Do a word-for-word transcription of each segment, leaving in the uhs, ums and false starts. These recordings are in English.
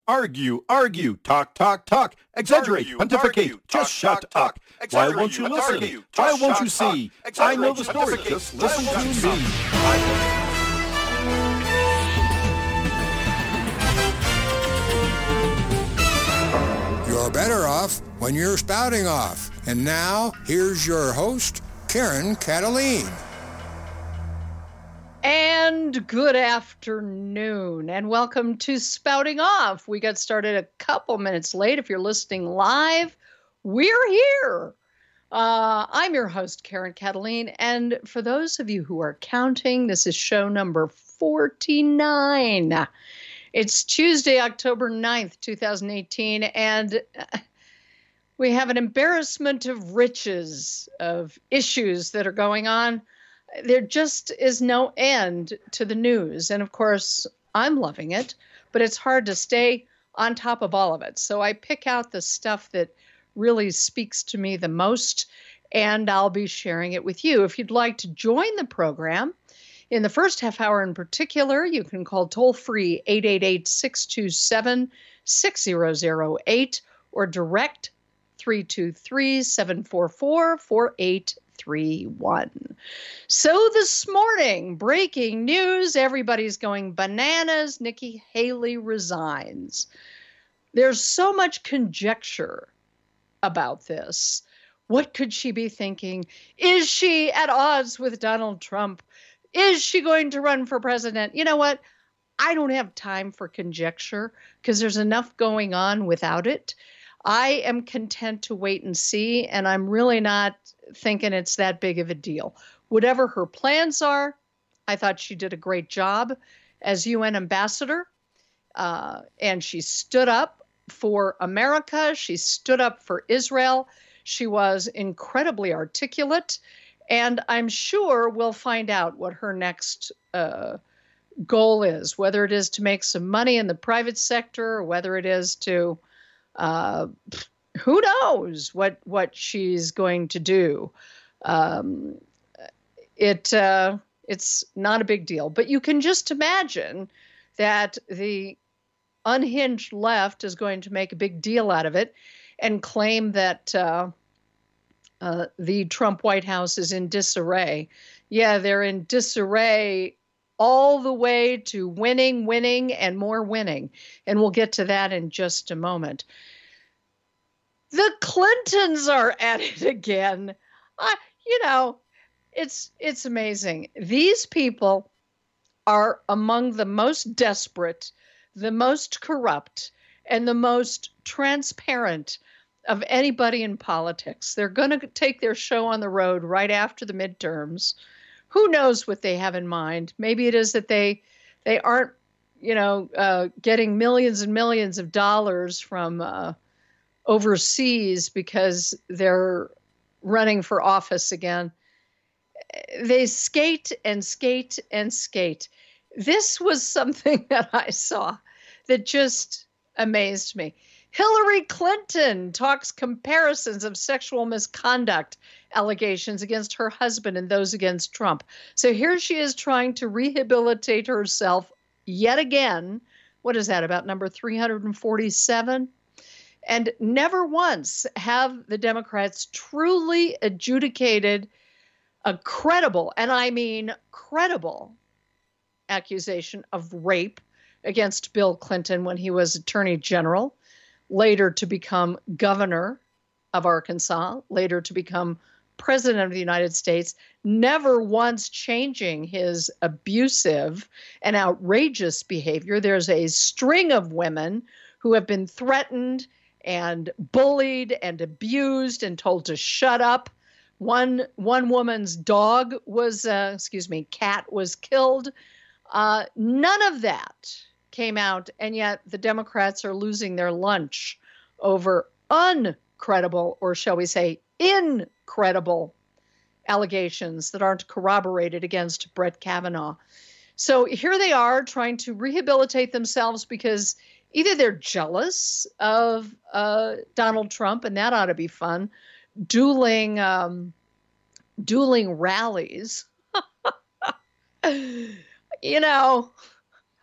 Argue, argue, talk, talk, talk, exaggerate, Argue, pontificate, argue, just talk, shut talk, up. talk, Why exaggerate, won't you listen? argue, Why just won't shut you see? up, I know exaggerate, the story. pontificate, Just listen why to won't you me. You're better off when you're spouting off. And now, here's your host, Karen Cataline. And good afternoon, and welcome to Spouting Off. We got started a couple minutes late. If you're listening live, we're here. Uh, I'm your host, Karen Cataline, and for those of you who are counting, this is show number forty-nine. It's Tuesday, October ninth, twenty eighteen, and we have an embarrassment of riches of issues that are going on. There just is no end to the news. And of course, I'm loving it, but it's hard to stay on top of all of it. So I pick out the stuff that really speaks to me the most, and I'll be sharing it with you. If you'd like to join the program, in the first half hour in particular, you can call toll-free eight eight eight, six two seven, six zero zero eight or direct three two three, seven four four, four eight three one. So this morning, breaking news, everybody's going bananas. Nikki Haley resigns. There's so much conjecture about this. What could she be thinking? Is she at odds with Donald Trump? Is she going to run for president? You know what? I don't have time for conjecture because there's enough going on without it. I am content to wait and see, and I'm really not thinking it's that big of a deal. Whatever her plans are, I thought she did a great job as U N ambassador, uh, and she stood up for America. She stood up for Israel. She was incredibly articulate, and I'm sure we'll find out what her next uh, goal is, whether it is to make some money in the private sector or whether it is to Uh, who knows what what she's going to do? Um, it uh, it's not a big deal, but you can just imagine that the unhinged left is going to make a big deal out of it and claim that uh, uh, the Trump White House is in disarray. Yeah, they're in disarray all the way to winning, winning, and more winning. And we'll get to that in just a moment. The Clintons are at it again. Uh, you know, it's it's amazing. These people are among the most desperate, the most corrupt, and the most transparent of anybody in politics. They're going to take their show on the road right after the midterms. Who knows what they have in mind? Maybe it is that they they aren't, you know, uh, getting millions and millions of dollars from uh, overseas because they're running for office again. They skate and skate and skate. This was something that I saw that just amazed me. Hillary Clinton talks comparisons of sexual misconduct allegations against her husband and those against Trump. So here she is trying to rehabilitate herself yet again. What is that, about number three hundred forty-seven? And never once have the Democrats truly adjudicated a credible, and I mean credible, accusation of rape against Bill Clinton when he was Attorney General, later to become governor of Arkansas, later to become President of the United States, never once changing his abusive and outrageous behavior. There's a string of women who have been threatened and bullied and abused and told to shut up. One one woman's dog was, uh, excuse me, cat was killed. Uh, none of that came out, and yet the Democrats are losing their lunch over uncredible, or shall we say, incredible allegations that aren't corroborated against Brett Kavanaugh. So here they are trying to rehabilitate themselves because either they're jealous of uh, Donald Trump, and that ought to be fun, dueling um, dueling rallies. You know,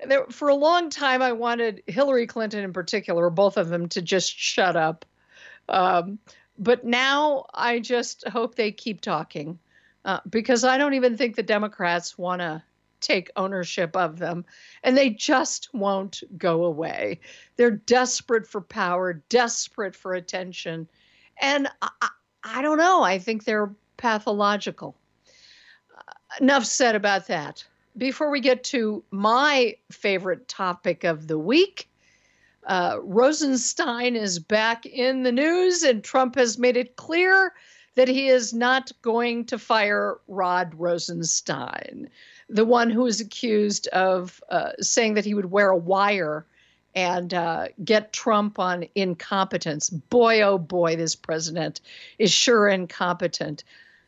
There, for a long time, I wanted Hillary Clinton in particular, or both of them, to just shut up. Um, but now I just hope they keep talking uh, because I don't even think the Democrats want to take ownership of them, and they just won't go away. They're desperate for power, desperate for attention. And I, I don't know. I think they're pathological. Uh, enough said about that. Before we get to my favorite topic of the week, uh, Rosenstein is back in the news, and Trump has made it clear that he is not going to fire Rod Rosenstein, the one who is accused of uh, saying that he would wear a wire and uh, get Trump on incompetence. Boy, oh boy, this president is sure incompetent.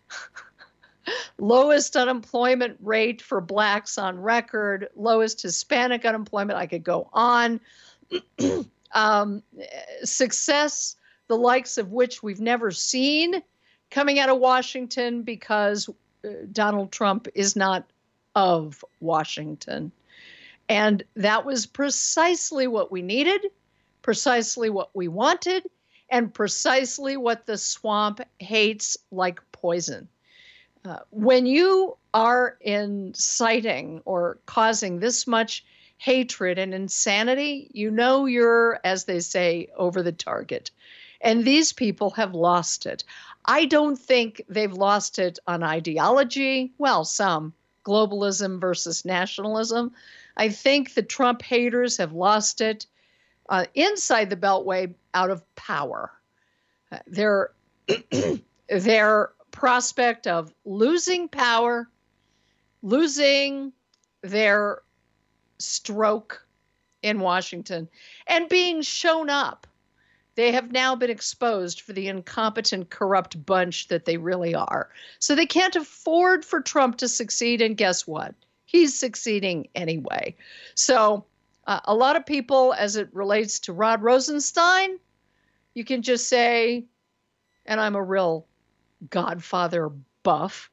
Lowest unemployment rate for blacks on record, lowest Hispanic unemployment. I could go on. um, success, the likes of which we've never seen coming out of Washington, because uh, Donald Trump is not of Washington. And that was precisely what we needed, precisely what we wanted, and precisely what the swamp hates like poison. Uh, when you are inciting or causing this much hatred and insanity, you know you're, as they say, over the target. And these people have lost it. I don't think they've lost it on ideology. Well, some. Globalism versus nationalism. I think the Trump haters have lost it uh, inside the Beltway out of power. Uh, their, their prospect of losing power, losing their stroke in Washington, and being shown up. They have now been exposed for the incompetent, corrupt bunch that they really are. So they can't afford for Trump to succeed, and guess what? He's succeeding anyway. So uh, a lot of people, as it relates to Rod Rosenstein, you can just say, and I'm a real Godfather buff,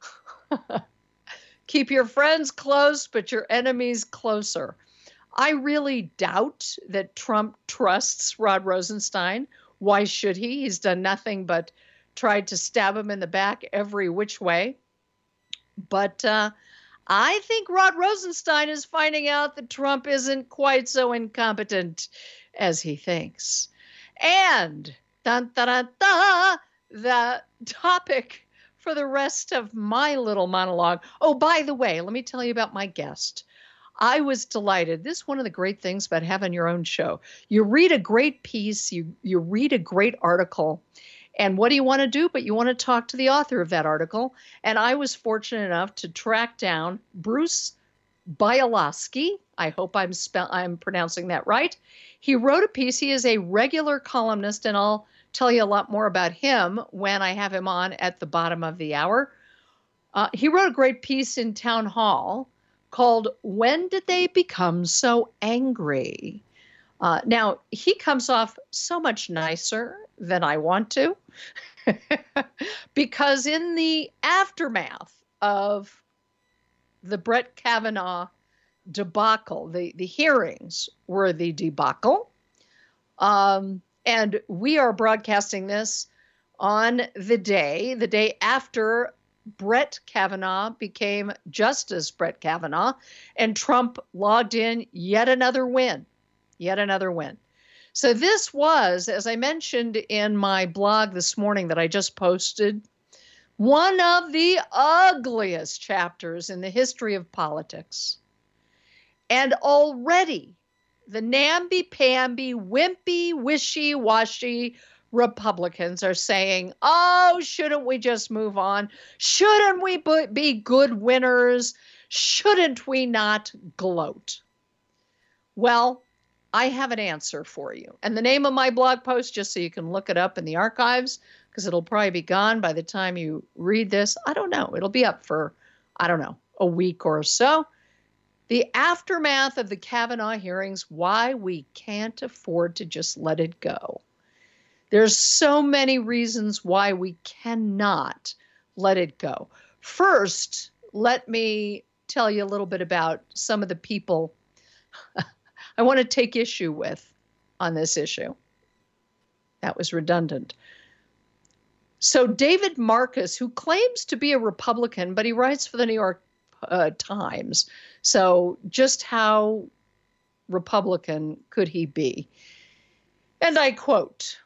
keep your friends close, but your enemies closer. I really doubt that Trump trusts Rod Rosenstein. Why should he? He's done nothing but tried to stab him in the back every which way. But uh, I think Rod Rosenstein is finding out that Trump isn't quite so incompetent as he thinks. And dun, dun, dun, dun, the topic for the rest of my little monologue. Oh, by the way, let me tell you about my guest. I was delighted. This is one of the great things about having your own show. You read a great piece, you you read a great article, and what do you want to do? But you want to talk to the author of that article. And I was fortunate enough to track down Bruce Bialosky. I hope I'm spell I'm pronouncing that right. He wrote a piece. He is a regular columnist, and I'll tell you a lot more about him when I have him on at the bottom of the hour. Uh, he wrote a great piece in Town Hall called When Did They Become So Angry? Uh, now, he comes off so much nicer than I want to, because in the aftermath of the Brett Kavanaugh debacle, the, the hearings were the debacle, um, and we are broadcasting this on the day, the day after Brett Kavanaugh became Justice Brett Kavanaugh, and Trump logged in yet another win, yet another win. So this was, as I mentioned in my blog this morning that I just posted, one of the ugliest chapters in the history of politics. And already the namby-pamby, wimpy, wishy-washy Republicans are saying, oh, shouldn't we just move on? Shouldn't we be good winners? Shouldn't we not gloat? Well, I have an answer for you. And the name of my blog post, just so you can look it up in the archives, because it'll probably be gone by the time you read this. I don't know. It'll be up for, I don't know, a week or so. The aftermath of the Kavanaugh hearings, why we can't afford to just let it go. There's so many reasons why we cannot let it go. First, let me tell you a little bit about some of the people I want to take issue with on this issue. That was redundant. So David Marcus, who claims to be a Republican, but he writes for the New York uh, Times. So just how Republican could he be? And I quote,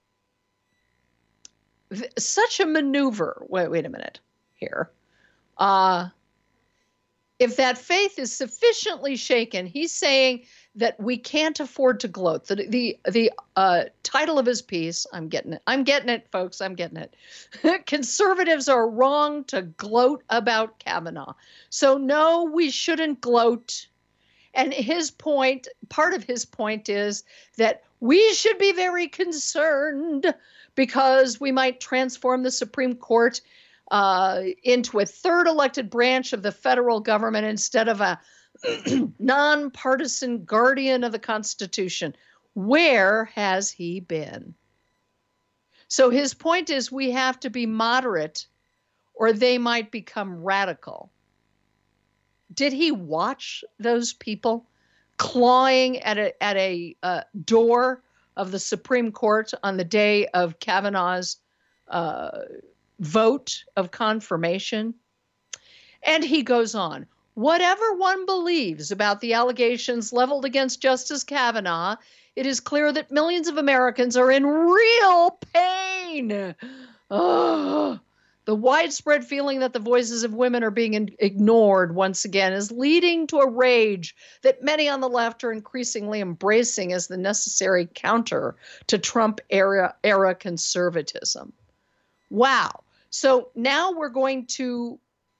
such a maneuver. Wait, wait a minute here. Uh, if that faith is sufficiently shaken, he's saying that we can't afford to gloat. The the the uh, title of his piece, I'm getting it. I'm getting it, folks. I'm getting it. Conservatives are wrong to gloat about Kavanaugh. So no, we shouldn't gloat. And his point, part of his point is that we should be very concerned because we might transform the Supreme Court uh, into a third elected branch of the federal government instead of a nonpartisan guardian of the Constitution. Where has he been? So his point is we have to be moderate or they might become radical. Did he watch those people clawing at a, at a uh, door of the Supreme Court on the day of Kavanaugh's uh, vote of confirmation? And he goes on, whatever one believes about the allegations leveled against Justice Kavanaugh, it is clear that millions of Americans are in real pain. Oh, the widespread feeling that the voices of women are being in- ignored once again is leading to a rage that many on the left are increasingly embracing as the necessary counter to Trump era, era conservatism. Wow. So now we're going to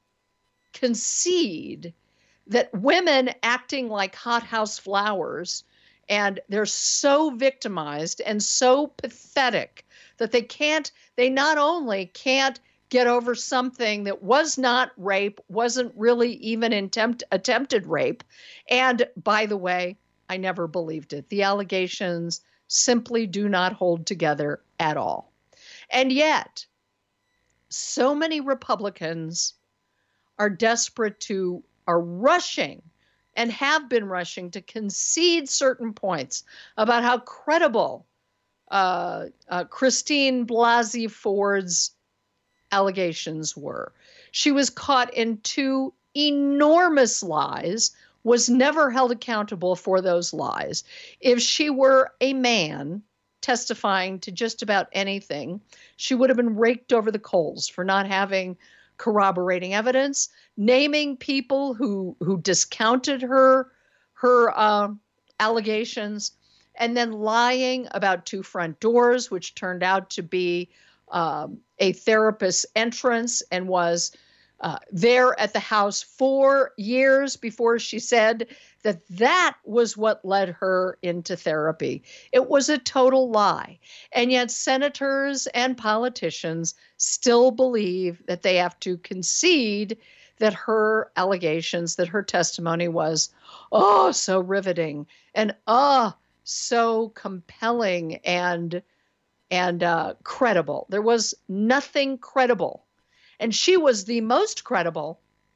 concede that women acting like hothouse flowers, and they're so victimized and so pathetic that they can't, they not only can't get over something that was not rape, wasn't really even attempt, attempted rape. And by the way, I never believed it. The allegations simply do not hold together at all. And yet, so many Republicans are desperate to, are rushing and have been rushing to concede certain points about how credible uh, uh, Christine Blasey Ford's allegations were. She was caught in two enormous lies, was never held accountable for those lies. If she were a man testifying to just about anything, she would have been raked over the coals for not having corroborating evidence, naming people who who discounted her her uh, allegations, and then lying about two front doors, which turned out to be um, a therapist's entrance and was uh, there at the house for years before she said that that was what led her into therapy. It was a total lie. And yet senators and politicians still believe that they have to concede that her allegations, that her testimony was, oh, so riveting and, oh, so compelling and and uh, credible. There was nothing credible. And she was the most credible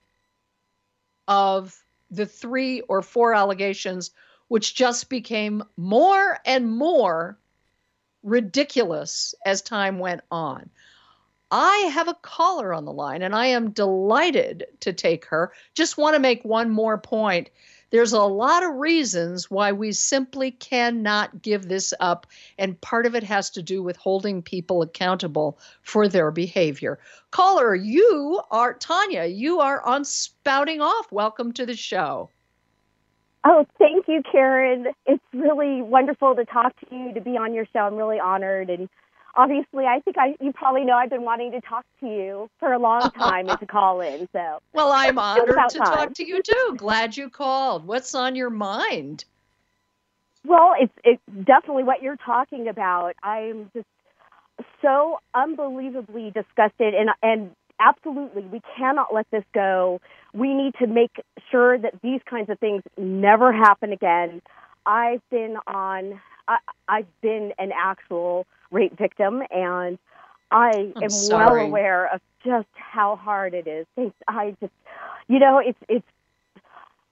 of the three or four allegations, which just became more and more ridiculous as time went on. I have a caller on the line, and I am delighted to take her. Just want to make one more point. There's a lot of reasons why we simply cannot give this up, and part of it has to do with holding people accountable for their behavior. Caller, you are, Tanya, you are on Spouting Off. Welcome to the show. Oh, thank you, Karen. It's really wonderful to talk to you, to be on your show. I'm really honored. And obviously, I think I you probably know I've been wanting to talk to you for a long time and to call in. So, well, I'm honored to time. talk to you too. Glad you called. What's on your mind? Well, it's it's definitely what you're talking about. I'm just so unbelievably disgusted, and and absolutely, we cannot let this go. We need to make sure that these kinds of things never happen again. I've been on. I, I've been an actual rape victim, and I I'm am sorry. well aware of just how hard it is. Thanks. I just, you know, it's it's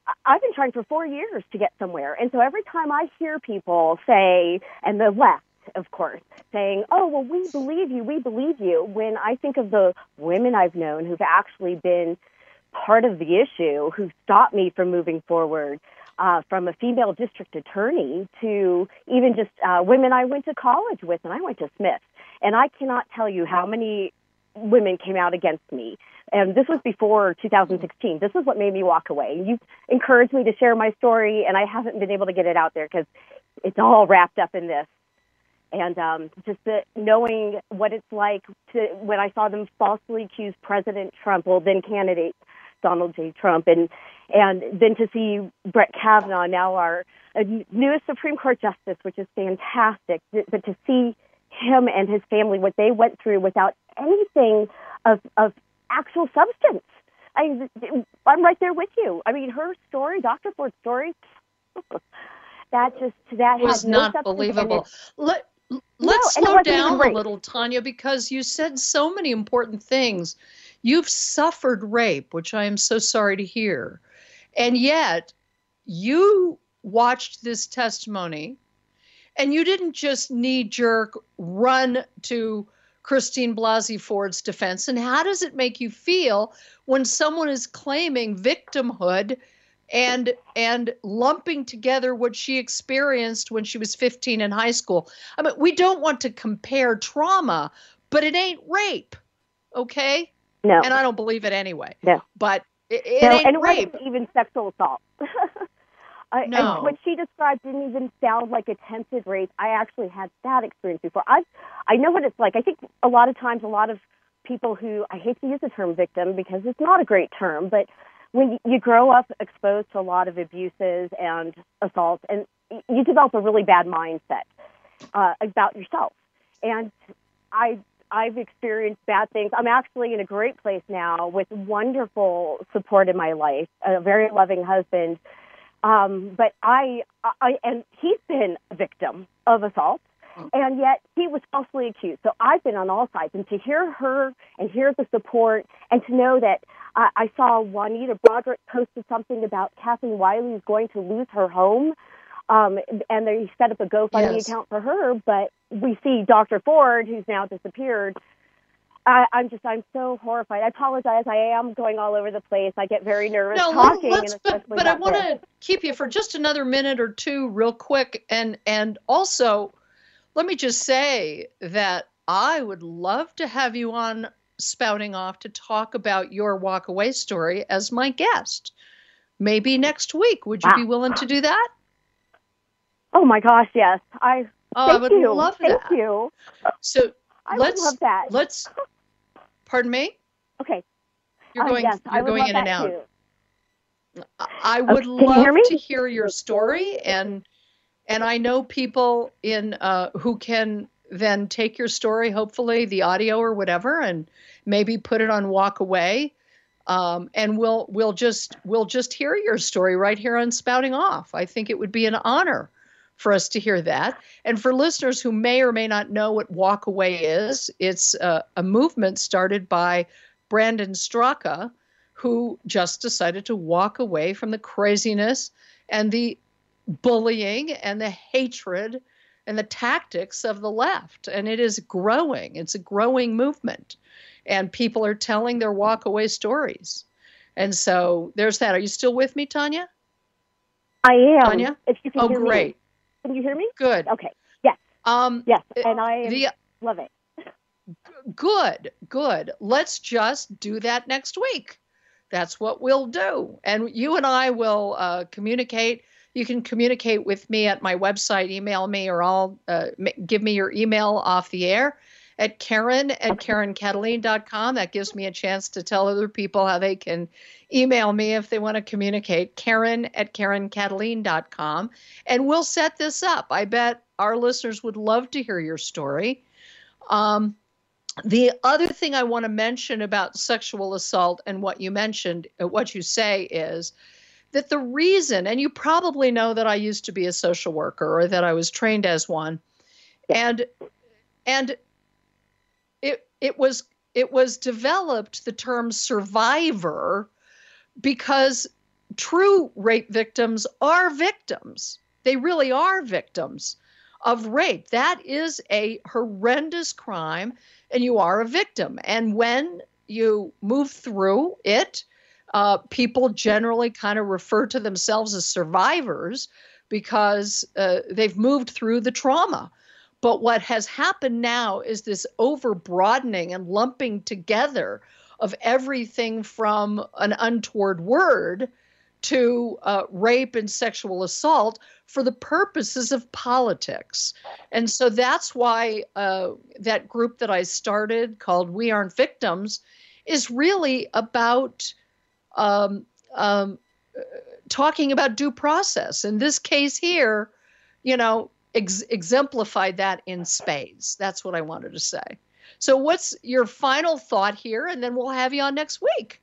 I've been trying for four years to get somewhere. And so every time I hear people say, and the left, of course, saying, oh, well, we believe you, we believe you, when I think of the women I've known who've actually been part of the issue, who stopped me from moving forward, uh, from a female district attorney to even just uh, women I went to college with, and I went to Smith. And I cannot tell you how many women came out against me. And this was before two thousand sixteen. This is what made me walk away. You encouraged me to share my story, and I haven't been able to get it out there because it's all wrapped up in this. And um, just the, knowing what it's like to when I saw them falsely accuse President Trump, well, then candidate Donald J. Trump, and and then to see Brett Kavanaugh, now our uh, newest Supreme Court justice, which is fantastic, but to see him and his family, what they went through without anything of, of actual substance. I, I'm right there with you. I mean, her story, Doctor Ford's story, that just, that was had no not substance. believable. Let, let's No, slow down a rape. little, Tanya, because you said so many important things. You've suffered rape, which I am so sorry to hear. And yet you watched this testimony and you didn't just knee-jerk run to Christine Blasey Ford's defense. And how does it make you feel when someone is claiming victimhood and and lumping together what she experienced when she was fifteen in high school? I mean, we don't want to compare trauma, but it ain't rape, okay? No. And I don't believe it anyway. No. But it, it no, ain't and it rape. wasn't even sexual assault. I, No. and what she described didn't even sound like attempted rape. I actually had that experience before. I I know what it's like. I think a lot of times, a lot of people who, I hate to use the term victim because it's not a great term, but when you grow up exposed to a lot of abuses and assaults, and you develop a really bad mindset uh, about yourself. And I, I've experienced bad things. I'm actually in a great place now with wonderful support in my life, a very loving husband. Um, but I, I, and he's been a victim of assault, and yet he was falsely accused. So I've been on all sides, and to hear her and hear the support, and to know that uh, I saw Juanita Broderick posted something about Kathleen Wiley is going to lose her home, um, and they set up a GoFundMe Yes. account for her. But we see Doctor Ford, who's now disappeared. I, I'm just, I'm so horrified. I apologize. I am going all over the place. I get very nervous No, talking. let's, and but, especially but I about want this. to keep you for just another minute or two real quick. And, and also, let me just say that I would love to have you on Spouting Off to talk about your walk away story as my guest. Maybe next week. Would you Wow. be willing to do that? Oh my gosh, yes. I Oh, thank I would you. love Thank that. you. So I let's, would love that. let's, pardon me? Okay. You're Uh, going, yes, I you're would going love in and that out. too. I would can you love hear me? to hear your story, and and I know people in uh, who can then take your story, hopefully the audio or whatever, and maybe put it on Walk Away, um, and we'll we'll just we'll just hear your story right here on Spouting Off. I think it would be an honor for us to hear that. And for listeners who may or may not know what Walk Away is, it's a, a movement started by Brandon Straka, who just decided to walk away from the craziness and the bullying and the hatred and the tactics of the left. And it is growing. It's a growing movement. And people are telling their walk away stories. And so there's that. Are you still with me, Tanya? I am. Tanya? If you can Oh, hear great. me. Can you hear me? Good. Okay. Yes. Um, Yes. And I the, love it. Good, good. Let's just do that next week. That's what we'll do. And you and I will uh, communicate. You can communicate with me at my website, email me, or I'll uh, m- give me your email off the air at Karen at Karen Cataline dot com. That gives me a chance to tell other people how they can email me if they want to communicate. Karen at Karen Cataline dot com. And we'll set this up. I bet our listeners would love to hear your story. Um, The other thing I want to mention about sexual assault and what you mentioned, uh, what you say is that the reason, and you probably know that I used to be a social worker or that I was trained as one, and and it it was it was developed, the term survivor, because true rape victims are victims. They really are victims of rape. That is a horrendous crime, and you are a victim. And when you move through it, uh, people generally kind of refer to themselves as survivors because uh, they've moved through the trauma. But what has happened now is this over-broadening and lumping together of everything from an untoward word to uh, rape and sexual assault for the purposes of politics. And so that's why uh, that group that I started called We Aren't Victims is really about um, um, talking about due process. In this case here, you know, ex- exemplified that in spades. That's what I wanted to say. So what's your final thought here? And then we'll have you on next week.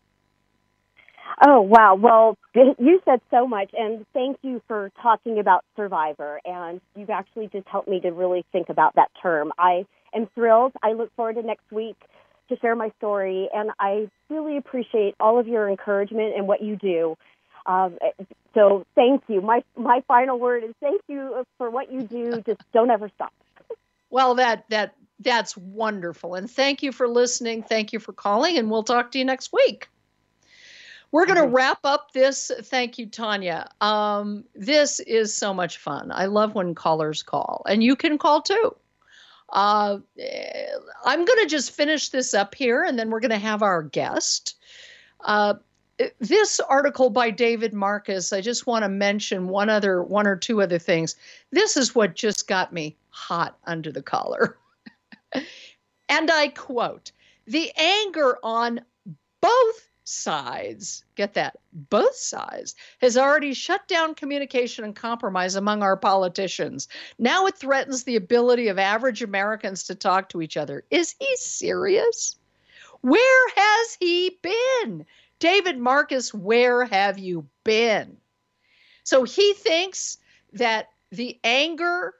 Oh, wow. Well, you said so much, and thank you for talking about survivor, and you've actually just helped me to really think about that term. I am thrilled. I look forward to next week to share my story, and I really appreciate all of your encouragement and what you do. Um, so thank you. My my final word is thank you for what you do. Just don't ever stop. Well, that that that's wonderful, and thank you for listening. Thank you for calling, and we'll talk to you next week. We're going to wrap up this. Thank you, Tanya. Um, this is so much fun. I love when callers call, and you can call too. Uh, I'm going to just finish this up here, and then we're going to have our guest. Uh, this article by David Marcus, I just want to mention one other, one or two other things. This is what just got me hot under the collar. And I quote, "The anger on both sides," get that, both sides, "has already shut down communication and compromise among our politicians. Now it threatens the ability of average Americans to talk to each other." Is he serious? Where has he been? David Marcus, where have you been? So he thinks that the anger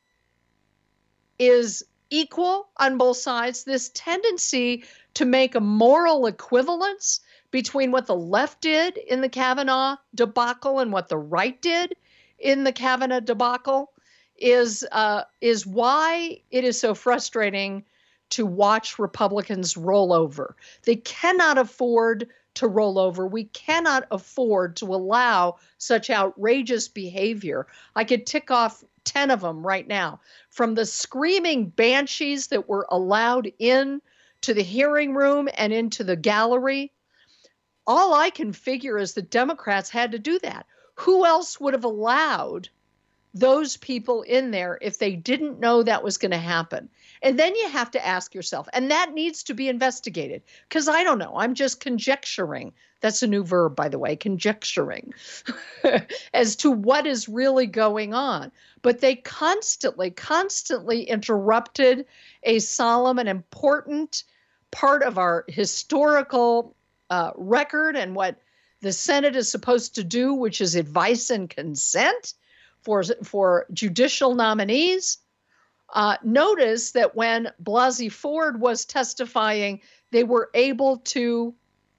is equal on both sides, this tendency to make a moral equivalence between what the left did in the Kavanaugh debacle and what the right did in the Kavanaugh debacle is uh, is why it is so frustrating to watch Republicans roll over. They cannot afford to roll over. We cannot afford to allow such outrageous behavior. I could tick off ten of them right now, from the screaming banshees that were allowed in to the hearing room and into the gallery. All I can figure is the Democrats had to do that. Who else would have allowed those people in there if they didn't know that was going to happen? And then you have to ask yourself, and that needs to be investigated, because I don't know. I'm just conjecturing. That's a new verb, by the way, conjecturing, as to what is really going on. But they constantly, constantly interrupted a solemn and important part of our historical uh, record and what the Senate is supposed to do, which is advice and consent for, for judicial nominees. Uh, notice that when Blasey Ford was testifying, they were able to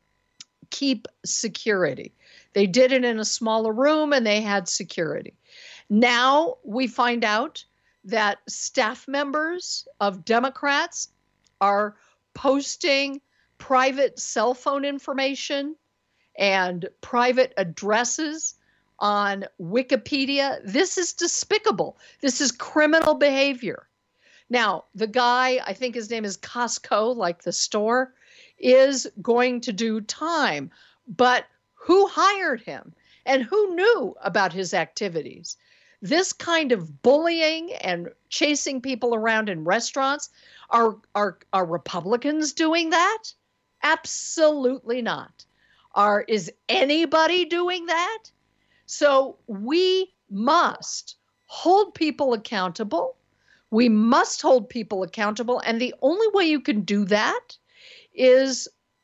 keep security. They did it in a smaller room and they had security. Now we find out that staff members of Democrats are posting private cell phone information and private addresses on Wikipedia. This is despicable. This is criminal behavior. Now, the guy, I think his name is Costco, like the store, is going to do time. But who hired him and who knew about his activities? This kind of bullying and chasing people around in restaurants, are, are, are Republicans doing that? Absolutely not. Are, is anybody doing that? So we must hold people accountable. We must hold people accountable. And the only way you can do that is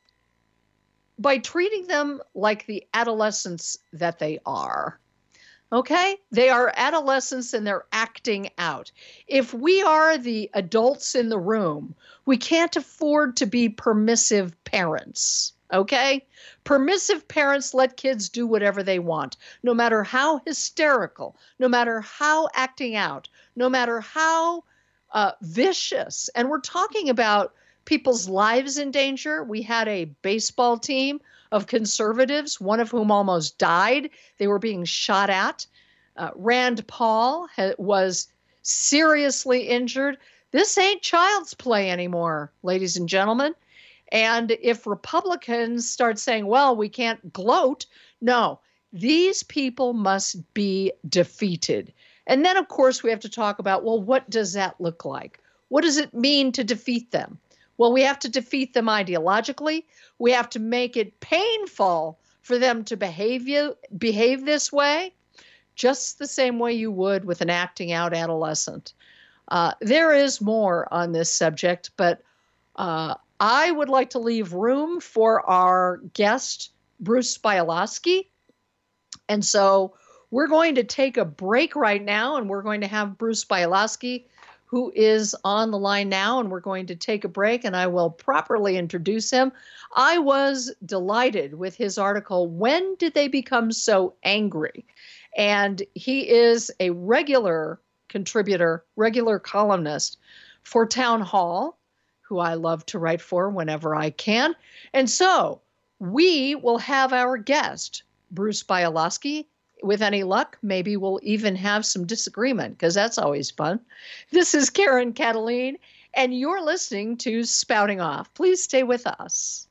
by treating them like the adolescents that they are. Okay? They are adolescents and they're acting out. If we are the adults in the room, we can't afford to be permissive parents. Okay? Permissive parents let kids do whatever they want, no matter how hysterical, no matter how acting out, no matter how uh, vicious. And we're talking about people's lives in danger. We had a baseball team of conservatives, one of whom almost died. They were being shot at. Uh, Rand Paul ha- was seriously injured. This ain't child's play anymore, ladies and gentlemen. And if Republicans start saying, well, we can't gloat, no, these people must be defeated. And then, of course, we have to talk about, well, what does that look like? What does it mean to defeat them? Well, we have to defeat them ideologically. We have to make it painful for them to behave, you, behave this way, just the same way you would with an acting out adolescent. Uh, there is more on this subject, but uh, I would like to leave room for our guest, Bruce Bialosky. And so we're going to take a break right now, and we're going to have Bruce Bialosky, who is on the line now, and we're going to take a break, and I will properly introduce him. I was delighted with his article, When Did They Become So Angry? And he is a regular contributor, regular columnist for Town Hall, who I love to write for whenever I can. And so we will have our guest, Bruce Bialosky. With any luck, maybe we'll even have some disagreement, because that's always fun. This is Karen Cataline, and you're listening to Spouting Off. Please stay with us.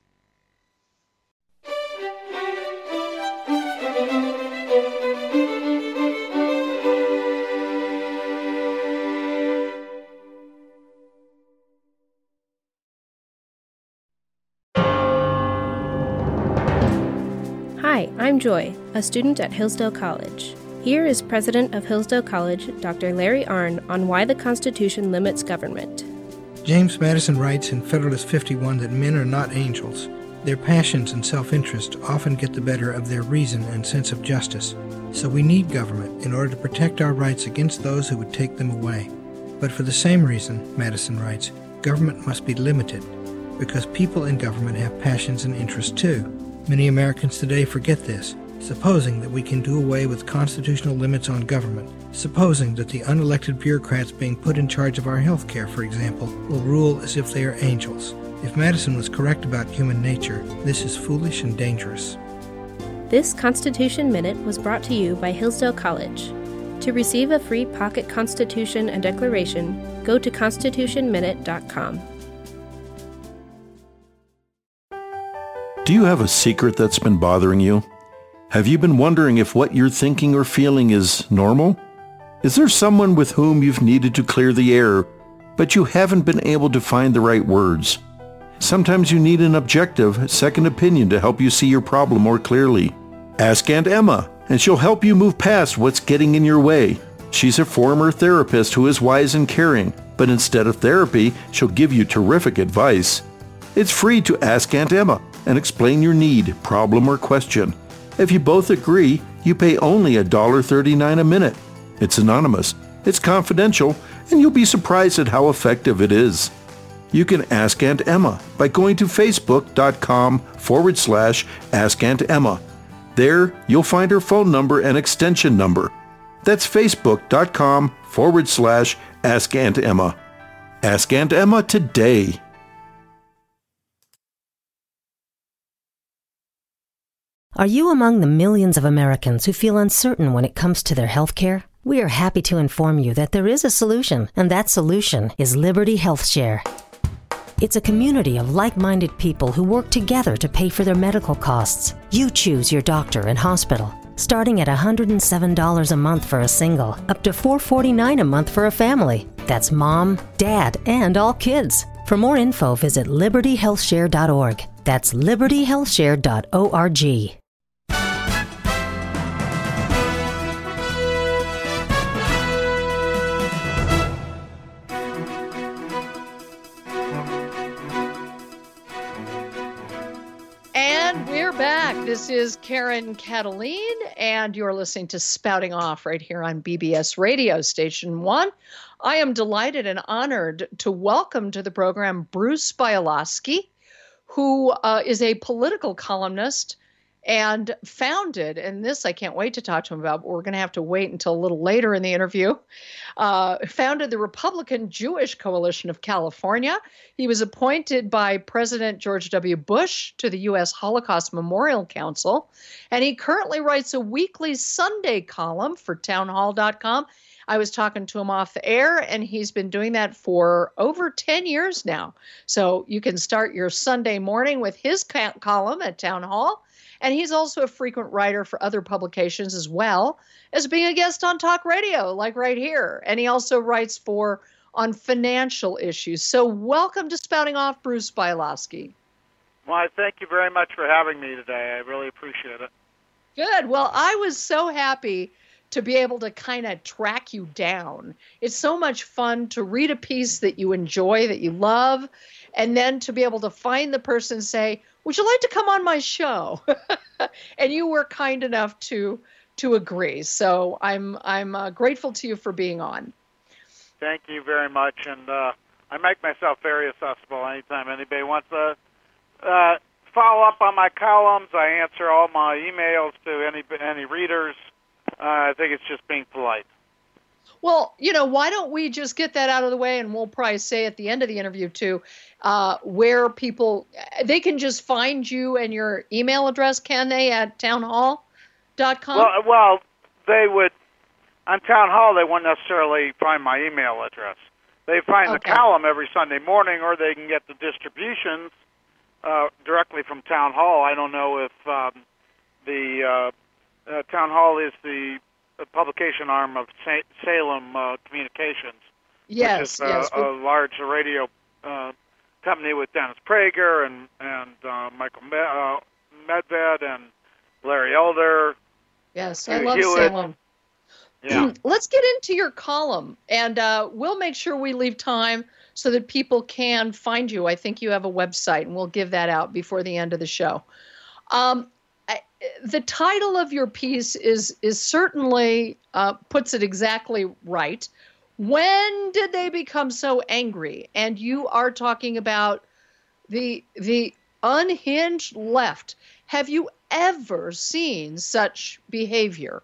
Hi, I'm Joy, a student at Hillsdale College. Here is President of Hillsdale College, Doctor Larry Arnn, on why the Constitution limits government. James Madison writes in Federalist fifty-one that men are not angels. Their passions and self-interest often get the better of their reason and sense of justice. So we need government in order to protect our rights against those who would take them away. But for the same reason, Madison writes, government must be limited, because people in government have passions and interests too. Many Americans today forget this, supposing that we can do away with constitutional limits on government, supposing that the unelected bureaucrats being put in charge of our health care, for example, will rule as if they are angels. If Madison was correct about human nature, this is foolish and dangerous. This Constitution Minute was brought to you by Hillsdale College. To receive a free pocket Constitution and Declaration, go to constitution minute dot com. Do you have a secret that's been bothering you? Have you been wondering if what you're thinking or feeling is normal? Is there someone with whom you've needed to clear the air, but you haven't been able to find the right words? Sometimes you need an objective, second opinion to help you see your problem more clearly. Ask Aunt Emma, and she'll help you move past what's getting in your way. She's a former therapist who is wise and caring, but instead of therapy, she'll give you terrific advice. It's free to ask Aunt Emma and explain your need, problem, or question. If you both agree, you pay only one dollar and thirty-nine cents a minute. It's anonymous, it's confidential, and you'll be surprised at how effective it is. You can ask Aunt Emma by going to facebook.com forward slash Ask Aunt Emma. There, you'll find her phone number and extension number. That's facebook.com forward slash Ask Aunt Emma. Ask Aunt Emma today. Are you among the millions of Americans who feel uncertain when it comes to their health care? We are happy to inform you that there is a solution, and that solution is Liberty Health Share. It's a community of like-minded people who work together to pay for their medical costs. You choose your doctor and hospital, starting at one hundred seven dollars a month for a single, up to four hundred forty-nine dollars a month for a family. That's mom, dad, and all kids. For more info, visit liberty health share dot org. That's liberty health share dot org. This is Karen Cataline, and you're listening to Spouting Off right here on B B S Radio Station one. I am delighted and honored to welcome to the program Bruce Bialosky, who uh, is a political columnist and founded, and this I can't wait to talk to him about, but we're going to have to wait until a little later in the interview, uh, founded the Republican Jewish Coalition of California. He was appointed by President George W. Bush to the U S Holocaust Memorial Council, and he currently writes a weekly Sunday column for town hall dot com. I was talking to him off the air, and he's been doing that for over ten years now. So you can start your Sunday morning with his column at Town Hall. And he's also a frequent writer for other publications, as well as being a guest on talk radio, like right here. And he also writes for on financial issues. So welcome to Spouting Off, Bruce Bialosky. Well, I thank you very much for having me today. I really appreciate it. Good. Well, I was so happy to be able to kind of track you down. It's so much fun to read a piece that you enjoy, that you love, and then to be able to find the person and say, would you like to come on my show? And you were kind enough to to agree. So I'm I'm uh, grateful to you for being on. Thank you very much. And uh, I make myself very accessible anytime anybody wants to uh, follow up on my columns. I answer all my emails to any any readers. Uh, I think it's just being polite. Well, you know, why don't we just get that out of the way, and we'll probably say at the end of the interview, too, uh, where people, they can just find you and your email address, can they, at town hall dot com? Well, well, they would, on Town Hall, they wouldn't necessarily find my email address. They find Okay. the column every Sunday morning, or they can get the distributions uh, directly from Town Hall. I don't know if um, the uh, uh, Town Hall is the a publication arm of Sa- Salem uh, Communications, Yes, which is uh, yes. a large radio uh, company with Dennis Prager and and uh, Michael Me- uh, Medved and Larry Elder. Yes, I uh, love Hewitt. Salem. Yeah. Let's get into your column, and uh, we'll make sure we leave time so that people can find you. I think you have a website, and we'll give that out before the end of the show. Um, I, the title of your piece is is certainly uh, puts it exactly right. When did they become so angry? And you are talking about the the unhinged left. Have you ever seen such behavior?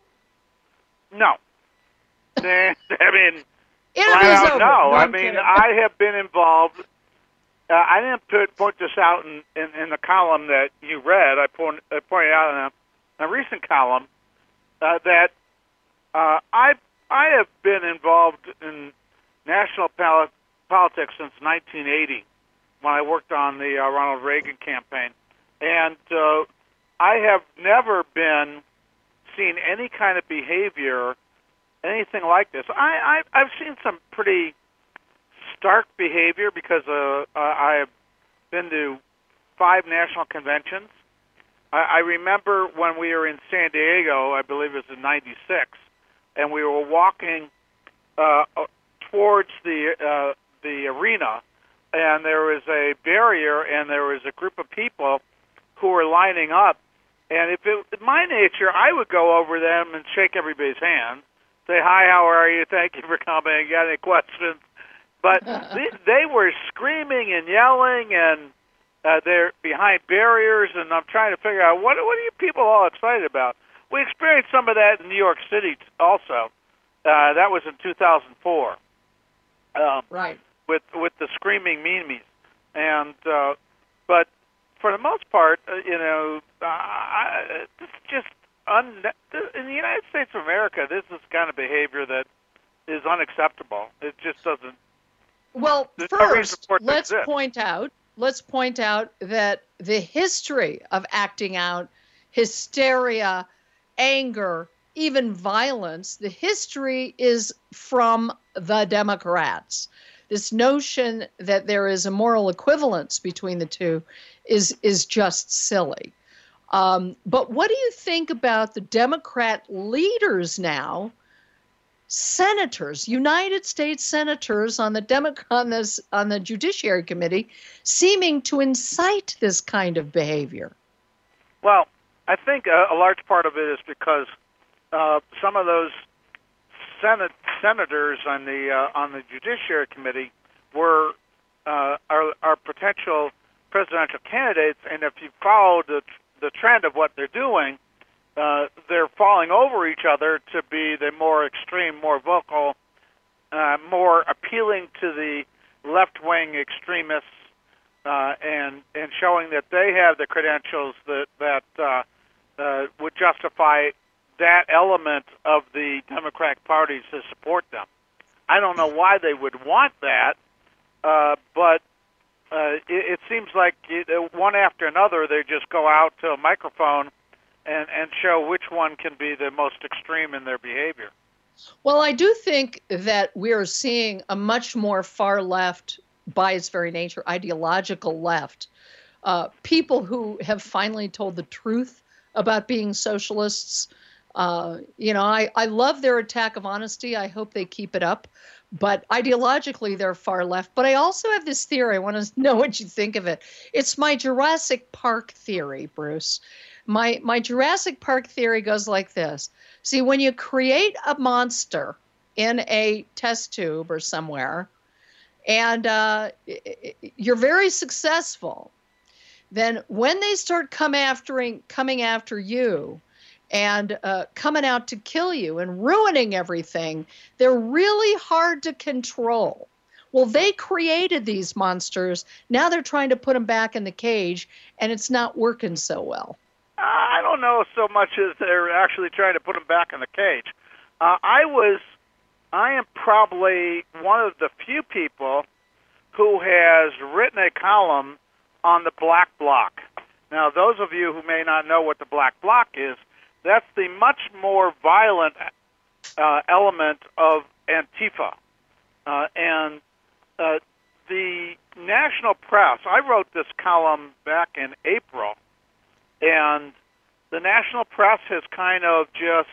No. I mean, Interview's I don't over. know. No, I I'm mean, kidding. I have been involved. Uh, I didn't put, point this out in, in, in the column that you read. I, point, I pointed out in a, a recent column uh, that uh, I I have been involved in national poli- politics since nineteen eighty, when I worked on the uh, Ronald Reagan campaign, and uh, I have never been seen any kind of behavior, anything like this. I, I I've seen some pretty stark behavior because uh, uh, I have been to five national conventions. I, I remember when we were in San Diego, I believe it was in ninety-six, and we were walking uh, towards the uh, the arena, and there was a barrier, and there was a group of people who were lining up. And if it was my nature, I would go over them and shake everybody's hand, say, hi, how are you? Thank you for coming. Got any questions? But they, they were screaming and yelling, and uh, they're behind barriers, and I'm trying to figure out, what, what are you people all excited about? We experienced some of that in New York City also. Uh, that was in two thousand four. Um, right. With with the screaming meanies. And, uh, but for the most part, uh, you know, uh, I, this is just, un- in the United States of America, this is kind of behavior that is unacceptable. It just doesn't. Well, There's no reason first, for it to let's exist. point out, let's point out that the history of acting out, hysteria, anger, even violence, the history is from the Democrats. This notion that there is a moral equivalence between the two is is just silly. Um, but what do you think about the Democrat leaders now, senators, United States senators on the Demo- on this on the Judiciary Committee, seeming to incite this kind of behavior? Well, I think a, a large part of it is because uh, some of those Senate senators on the uh, on the Judiciary Committee were uh, are, are potential presidential candidates, and if you follow the the trend of what they're doing, uh, they're falling over each other to be the more extreme, more vocal, uh, more appealing to the left-wing extremists, uh, and and showing that they have the credentials that that uh, uh, would justify that element of the Democratic Party to support them. I don't know why they would want that, uh, but uh, it, it seems like it, uh, one after another they just go out to a microphone and, and show which one can be the most extreme in their behavior. Well, I do think that we are seeing a much more far left, by its very nature, ideological left. Uh, people who have finally told the truth about being socialists. Uh, you know, I, I love their attack of honesty. I hope they keep it up. But ideologically, they're far left. But I also have this theory. I want to know what you think of it. It's my Jurassic Park theory, Bruce. My my Jurassic Park theory goes like this. See, when you create a monster in a test tube or somewhere, and uh, you're very successful, then when they start come after, coming after you, and uh, coming out to kill you and ruining everything, they're really hard to control. Well, they created these monsters. Now they're trying to put them back in the cage, and it's not working so well. I don't know so much as they're actually trying to put them back in the cage. Uh, I was, I am probably one of the few people who has written a column on the Black Bloc. Now, those of you who may not know what the Black Bloc is, that's the much more violent uh, element of Antifa. Uh, and uh, the national press, I wrote this column back in April, and the national press has kind of just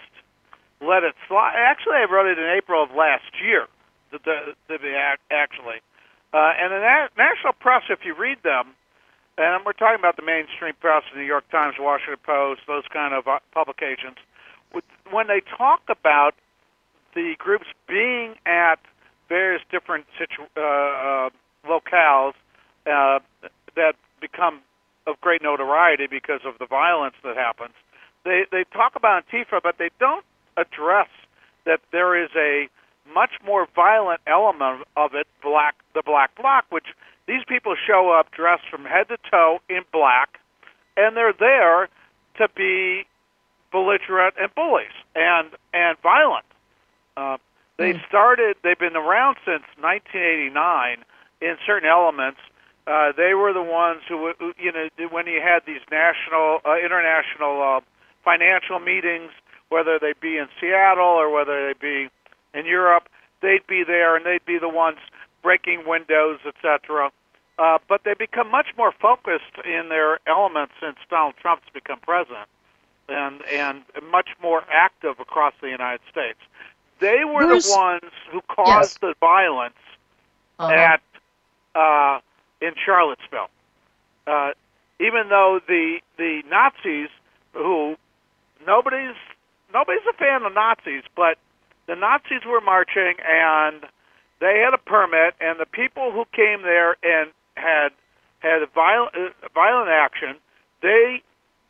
let it slide. Actually, I wrote it in April of last year, the, the, the, actually. Uh, and the na- national press, if you read them, and we're talking about the mainstream press, the New York Times, Washington Post, those kind of uh, publications. When they talk about the groups being at various different situ- uh, uh, locales uh, that become of great notoriety because of the violence that happens, they, they talk about Antifa, but they don't address that there is a much more violent element of it, black, the Black Bloc, which these people show up dressed from head to toe in black, and they're there to be belligerent and bullies and and violent. Uh, they mm. started. They've been around since nineteen eighty-nine in certain elements. Uh, they were the ones who, who, you know, when you had these national, uh, international uh, financial meetings, whether they be in Seattle or whether they be in Europe, they'd be there and they'd be the ones breaking windows, et cetera. Uh, but they become much more focused in their elements since Donald Trump's become president, and and much more active across the United States. They were Bruce, the ones who caused yes. the violence uh-huh. at uh, in Charlottesville. Uh, even though the the Nazis, who nobody's nobody's a fan of Nazis, but the Nazis were marching and they had a permit, and the people who came there and had had a violent, uh, violent action, they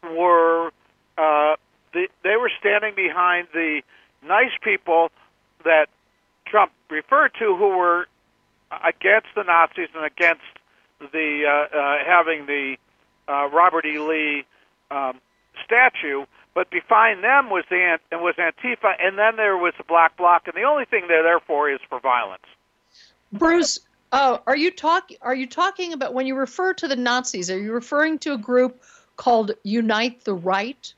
were uh, the, they were standing behind the nice people that Trump referred to, who were against the Nazis and against the uh, uh, having the uh, Robert E. Lee um, statue. But behind them was the was Antifa, and then there was the Black Bloc, and the only thing they're there for is for violence. Bruce, uh, are you talking? Are you talking about when you refer to the Nazis? Are you referring to a group called Unite the Right?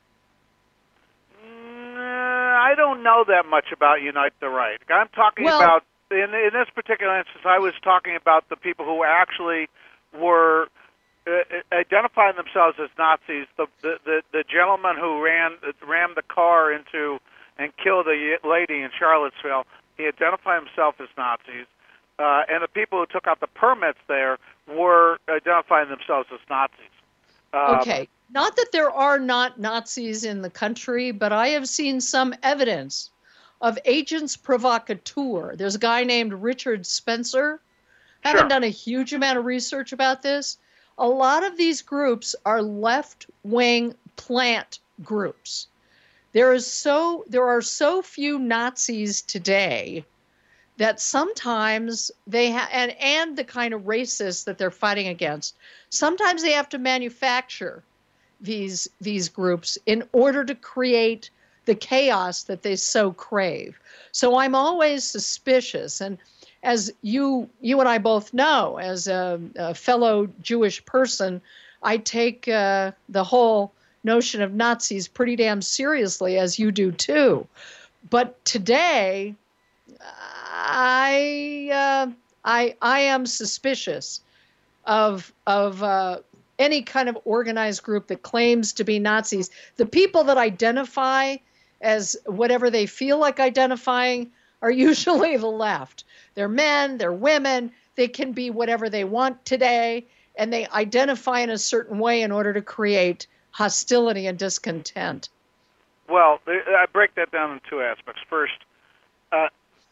Mm, I don't know that much about Unite the Right. I'm talking well, about in in this particular instance. I was talking about the people who actually were uh, identifying themselves as Nazis. The, the the the gentleman who ran rammed the car into and killed a lady in Charlottesville, he identified himself as Nazis. Uh, and the people who took out the permits there were identifying themselves as Nazis. Um, okay. Not that there are not Nazis in the country, but I have seen some evidence of agents provocateur. There's a guy named Richard Spencer. I haven't sure. done a huge amount of research about this. a lot of these groups are left-wing plant groups. There is so there are so few Nazis today that sometimes they have, and, and the kind of racists that they're fighting against, sometimes they have to manufacture these these groups in order to create the chaos that they so crave. So I'm always suspicious. And as you you and I both know, as a, a fellow Jewish person, I take uh, the whole notion of Nazis pretty damn seriously, as you do too. But today, I uh, I I am suspicious of of uh, any kind of organized group that claims to be Nazis. The people that identify as whatever they feel like identifying are usually the left. They're men, they're women, they can be whatever they want today, and they identify in a certain way in order to create hostility and discontent. Well, I break that down in two aspects. First, uh,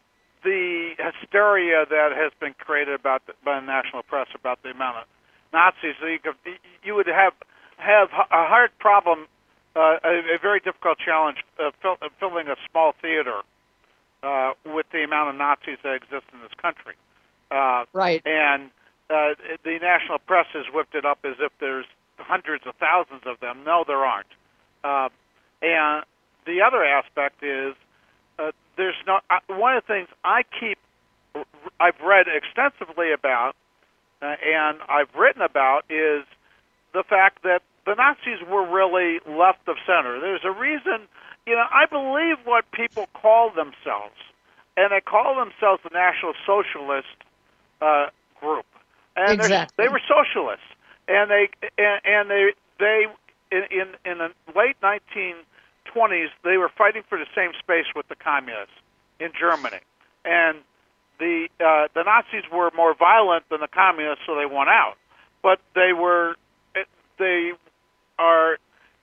the hysteria that has been created about the, by the national press about the amount of Nazis, you, could, you would have have a hard problem, uh, a, a very difficult challenge, uh, fill, uh, filling a small theater uh, with the amount of Nazis that exist in this country. Uh, right. And uh, the national press has whipped it up as if there's hundreds of thousands of them. No, there aren't. Uh, and the other aspect is uh, there's no. Uh, one of the things I keep, I've read extensively about, uh, and I've written about is the fact that the Nazis were really left of center. There's a reason, you know, I believe what people call themselves, and they call themselves the National Socialist uh, group, and exactly. they were socialists, and they and, and they they in, in in the late nineteen twenties they were fighting for the same space with the communists in Germany, and the uh, the Nazis were more violent than the communists, so they won out. But they were they are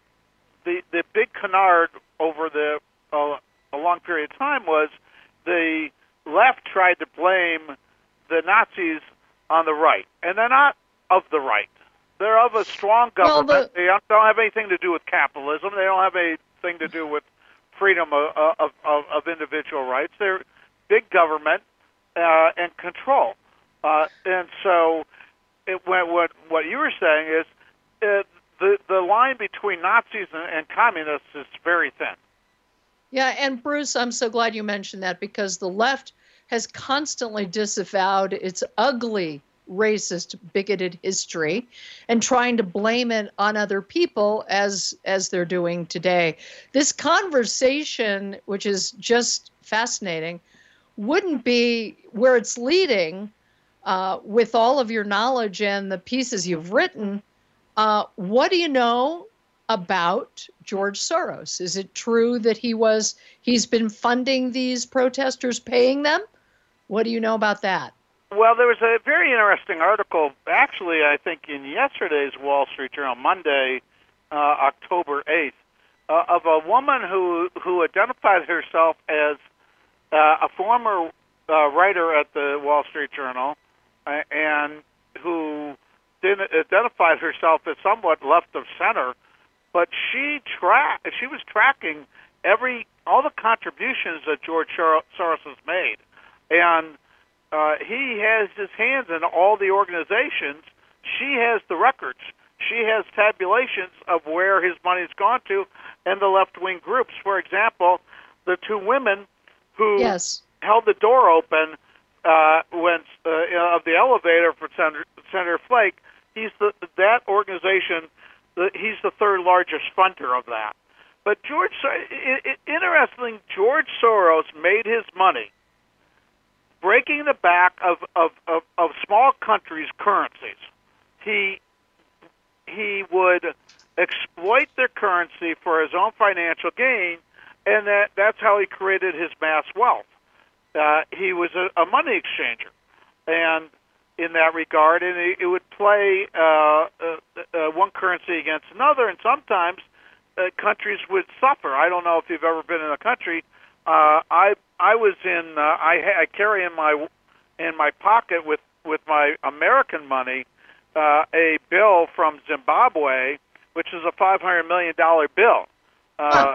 the the big canard over the uh, a long period of time was the left tried to blame the Nazis on the right, and they're not of the right. They're of a strong government. Well, the... They don't have anything to do with capitalism. They don't have anything to do with freedom of, of, of, of individual rights. They're big government uh, and control. Uh, and so it, what, what, what you were saying is uh, the, the line between Nazis and, and communists is very thin. Yeah, and Bruce, I'm so glad you mentioned that, because the left has constantly disavowed its ugly, racist, bigoted history and trying to blame it on other people as as they're doing today. This conversation, which is just fascinating, wouldn't be where it's leading uh, with all of your knowledge and the pieces you've written. Uh, what do you know about George Soros? Is it true that he was he's been funding these protesters, paying them? What do you know about that? Well, there was a very interesting article, actually, I think, in yesterday's Wall Street Journal, Monday, uh, October eighth, uh, of a woman who, who identified herself as uh, a former uh, writer at the Wall Street Journal uh, and who didn't identified herself as somewhat left of center, but she tra- she was tracking every all the contributions that George Soros has made. And uh, he has his hands in all the organizations. She has the records. She has tabulations of where his money's gone to and the left-wing groups. For example, the two women who yes. held the door open uh, when uh, of the elevator for Senator, Senator Flake, he's the, that organization, the, he's the third largest funder of that. But George, it, it, interestingly, George Soros made his money breaking the back of, of, of, of small countries' currencies. He he would exploit their currency for his own financial gain, and that, that's how he created his mass wealth. Uh, he was a, a money exchanger, and in that regard, and it, it would play uh, uh, uh, one currency against another, and sometimes uh, countries would suffer. I don't know if you've ever been in a country. Uh, I I was in. Uh, I, I carry in my in my pocket with, with my American money uh, a bill from Zimbabwe, which is a five hundred million dollars bill. Uh,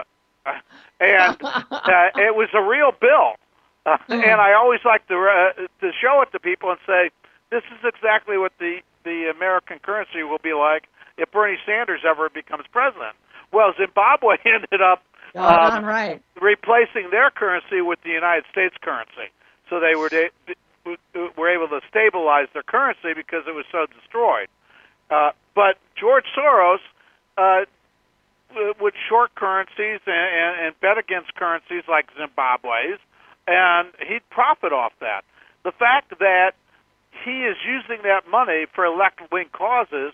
and uh, it was a real bill. Uh, and I always like to, uh, to show it to people and say, this is exactly what the, the American currency will be like if Bernie Sanders ever becomes president. Well, Zimbabwe ended up um, right. replacing their currency with the United States currency. So they were de- were able to stabilize their currency because it was so destroyed. Uh, but George Soros uh, would short currencies and, and, and bet against currencies like Zimbabwe's, and he'd profit off that. The fact that he is using that money for left-wing causes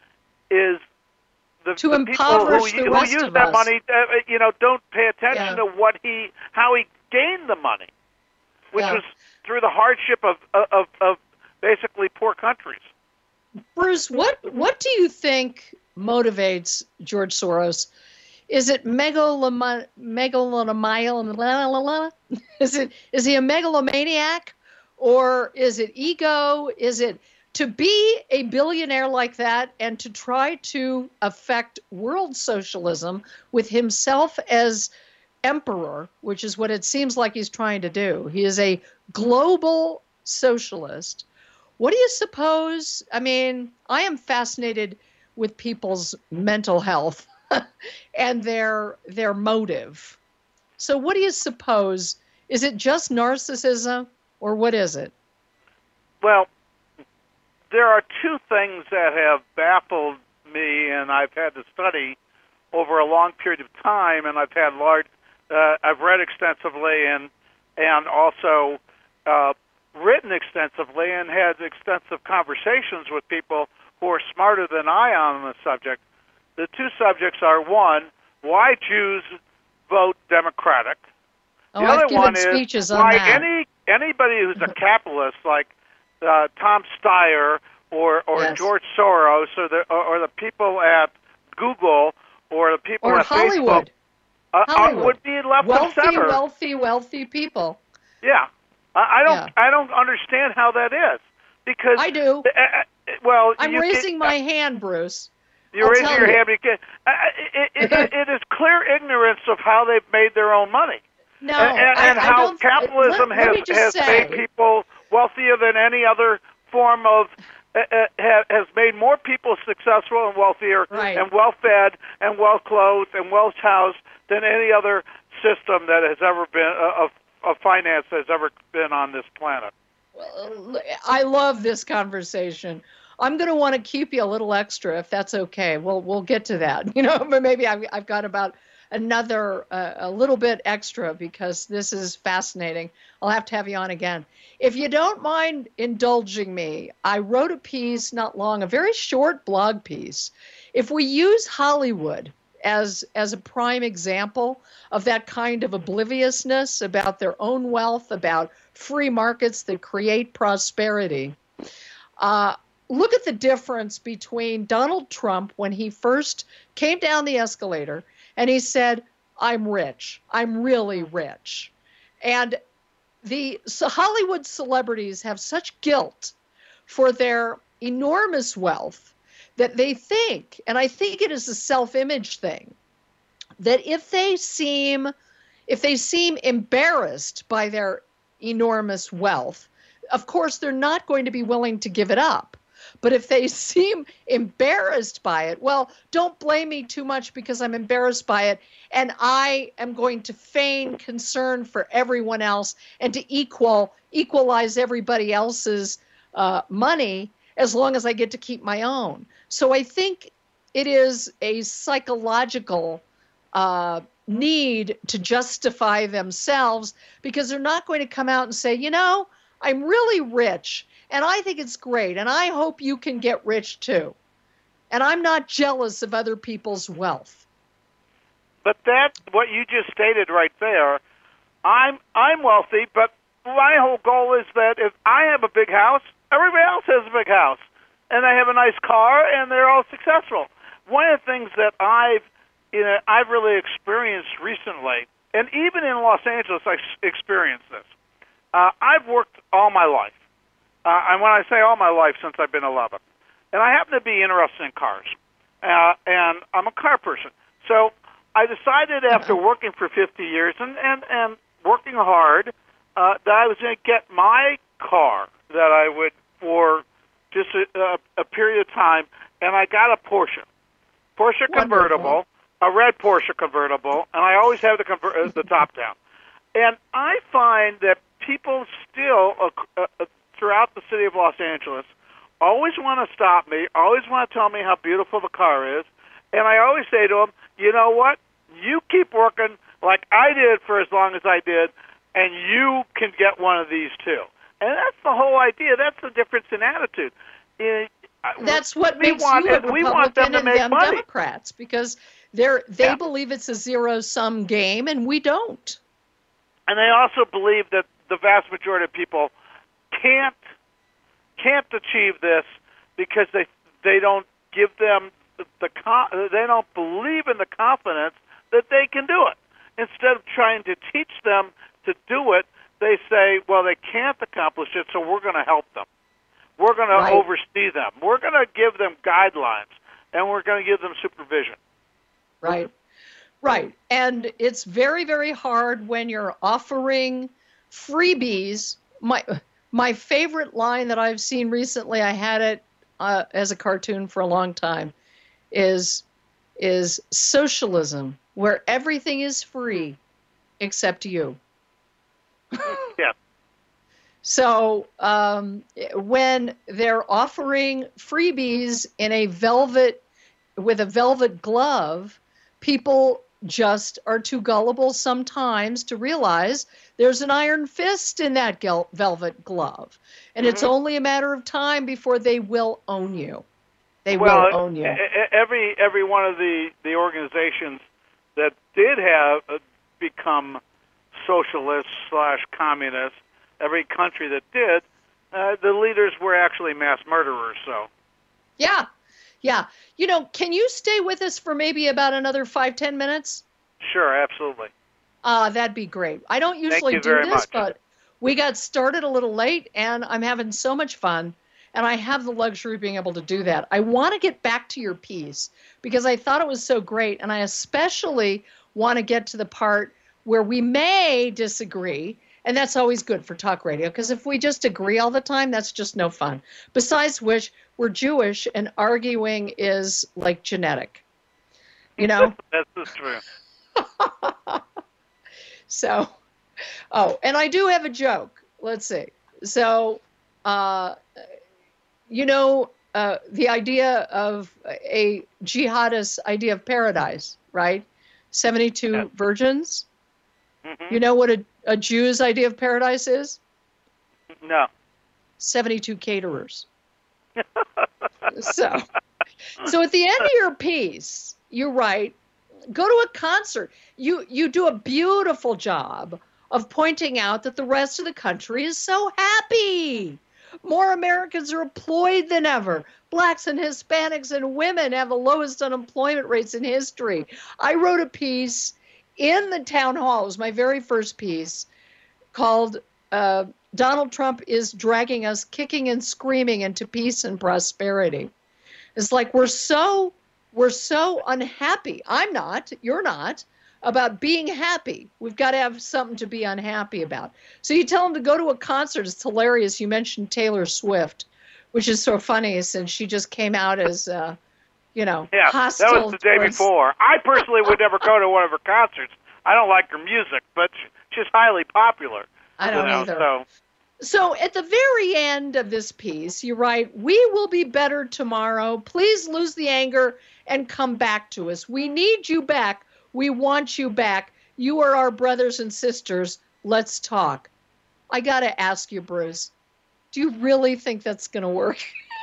is the, to the impoverish people who, the rest who use of that us. money, uh, you know, don't pay attention Yeah. to what he, how he gained the money, which Yeah. was through the hardship of, of, of basically poor countries. Bruce, what what do you think motivates George Soros? Is it megaloma, megalomaniac? Is it is he a megalomaniac, or is it ego? Is it to be a billionaire like that and to try to affect world socialism with himself as emperor, which is what it seems like he's trying to do? He is a global socialist. What do you suppose? I mean, I am fascinated with people's mental health and their their motive. So what do you suppose? Is it just narcissism, or what is it? Well, there are two things that have baffled me, and I've had to study over a long period of time, and I've had large, uh, I've read extensively and and also uh, written extensively and had extensive conversations with people who are smarter than I am on the subject. The two subjects are, one, why Jews vote Democratic. Oh, the I've other given one speeches is on why that. any anybody who's a capitalist like uh, Tom Steyer or or Yes. George Soros or the or, or the people at Google or the people Or at Hollywood. Facebook uh, Hollywood. Uh, would be left Wealthy, of center. wealthy, wealthy people. Yeah, I, I don't Yeah. I don't understand how that is because I do. Uh, uh, well, I'm you, raising it, my hand, Bruce. You're I'll raising tell your you. hand because uh, it, it, it, it is clear ignorance of how they've made their own money. No, and, and, I, and I how don't, capitalism let, let has, me just has say, made people wealthier than any other form of, uh, uh, ha, has made more people successful and wealthier Right. and well-fed and well-clothed and well-housed than any other system that has ever been, uh, of, of finance has ever been on this planet. I love this conversation. I'm going to want to keep you a little extra, if that's okay. We'll we'll get to that. You know, but maybe I've I've got about another uh, a little bit extra because this is fascinating. I'll have to have you on again. If you don't mind indulging me, I wrote a piece not long, a very short blog piece. If we use Hollywood as as a prime example of that kind of obliviousness about their own wealth, about free markets that create prosperity, uh, look at the difference between Donald Trump when he first came down the escalator and he said, I'm rich. I'm really rich. And the so Hollywood celebrities have such guilt for their enormous wealth that they think, and I think it is a self-image thing, that if they seem if they seem embarrassed by their enormous wealth, of course they're not going to be willing to give it up. But if they seem embarrassed by it, well, don't blame me too much because I'm embarrassed by it, and I am going to feign concern for everyone else and to equal equalize everybody else's uh, money as long as I get to keep my own. So I think it is a psychological uh, need to justify themselves because they're not going to come out and say, you know, I'm really rich. And I think it's great, and I hope you can get rich too. And I'm not jealous of other people's wealth. But that, what you just stated right there, I'm I'm wealthy, but my whole goal is that if I have a big house, everybody else has a big house, and they have a nice car, and they're all successful. One of the things that I've, you know, I've really experienced recently, and even in Los Angeles, I experienced this. Uh, I've worked all my life. Uh, and when I say all my life, since I've been eleven, and I happen to be interested in cars, uh, and I'm a car person. So I decided after working for fifty years and, and, and working hard uh, that I was going to get my car that I would for just a, a, a period of time, and I got a Porsche, Porsche Wonderful. convertible, a red Porsche convertible, and I always have the conver- uh, the top down. And I find that people still, uh, uh, throughout the city of Los Angeles, always want to stop me, always want to tell me how beautiful the car is, and I always say to them, you know what? You keep working like I did for as long as I did, and you can get one of these too. And that's the whole idea. That's the difference in attitude. Uh, That's what we makes want, you a we want them Republican to and make them money. Democrats, because they're they Yeah. believe it's a zero-sum game, and we don't. And they also believe that the vast majority of people can't can't achieve this because they they don't give them the, the con- they don't believe in the confidence that they can do it. Instead of trying to teach them to do it, they say, well, they can't accomplish it, so we're going to help them. We're going Right. to oversee them. We're going to give them guidelines, and we're going to give them supervision. Right. Right. And it's very, very hard when you're offering freebies. My my favorite line that I've seen recently, I had it uh, as a cartoon for a long time, is is socialism, where everything is free except you. Yeah. So um, when they're offering freebies in a velvet, with a velvet glove, people just are too gullible sometimes to realize there's an iron fist in that gel- velvet glove. And Mm-hmm. it's only a matter of time before they will own you. They well, will own you. e- e- every every one of the, the organizations that did have uh, become socialist slash communist, every country that did, uh, the leaders were actually mass murderers. So, Yeah. Yeah. You know, can you stay with us for maybe about another five, ten minutes? sure, absolutely. Uh, that'd be great. I don't usually you do very this, much. but we got started a little late, and I'm having so much fun, and I have the luxury of being able to do that. I want to get back to your piece because I thought it was so great, and I especially want to get to the part where we may disagree, and that's always good for talk radio, because if we just agree all the time, that's just no fun. Besides which, we're Jewish, and arguing is like genetic, you know? That's just true. So, oh, and I do have a joke. Let's see. So, uh, you know, uh, the idea of a jihadist idea of paradise, right? seventy-two Yeah. virgins. Mm-hmm. You know what a, a Jew's idea of paradise is? No. seventy-two caterers. So, so at the end of your piece, you write, go to a concert. You you do a beautiful job of pointing out that the rest of the country is so happy. More Americans are employed than ever. Blacks and Hispanics and women have the lowest unemployment rates in history. I wrote a piece in the town hall. It was my very first piece called uh, Donald Trump is dragging us kicking and screaming into peace and prosperity. It's like we're so we're so unhappy. I'm not, you're not, about being happy. We've got to have something to be unhappy about. So you tell them to go to a concert. It's hilarious. You mentioned Taylor Swift, which is so funny since she just came out as, uh, you know, Yeah, hostile. that was the day towards- before. I personally would never go to one of her concerts. I don't like her music, but she's highly popular. I don't you know, either. So, So at the very end of this piece, you write, we will be better tomorrow. Please lose the anger and come back to us. We need you back. We want you back. You are our brothers and sisters. Let's talk. I got to ask you, Bruce, do you really think that's going to work?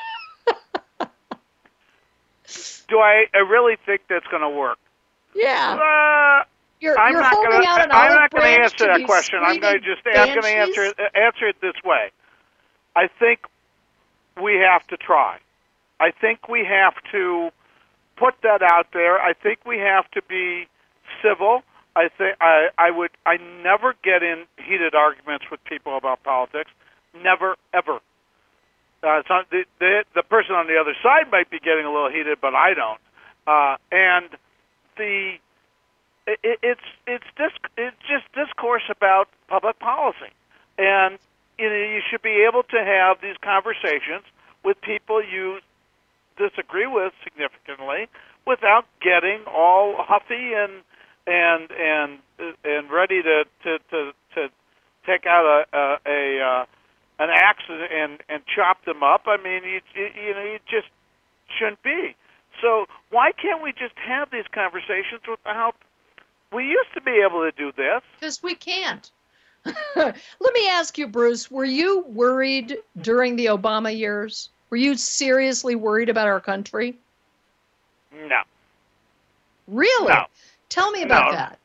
do I, I really think that's going to work? Yeah. Uh, You're, I'm you're not holding gonna, out an I'm olive not going to branch answer to that these question. I'm going to screaming just I'm going to banshees? answer it, answer it this way. I think we have to try. I think we have to put that out there. I think we have to be civil. I think I, I would I never get in heated arguments with people about politics. Never ever. Uh, it's not, the, the the person on the other side might be getting a little heated, but I don't. Uh, and the it, it's it's disc, it's just discourse about public policy, and you know, you should be able to have these conversations with people you disagree with significantly without getting all huffy and and and and ready to to to, to take out a a, a uh, an axe and and chop them up. I mean, you you know, you just shouldn't be. So why can't we just have these conversations without? We used to be able to do this. Because we can't. Let me ask you, Bruce, were you worried during the Obama years? Were you seriously worried about our country? No. Really? No. Tell me about no. that.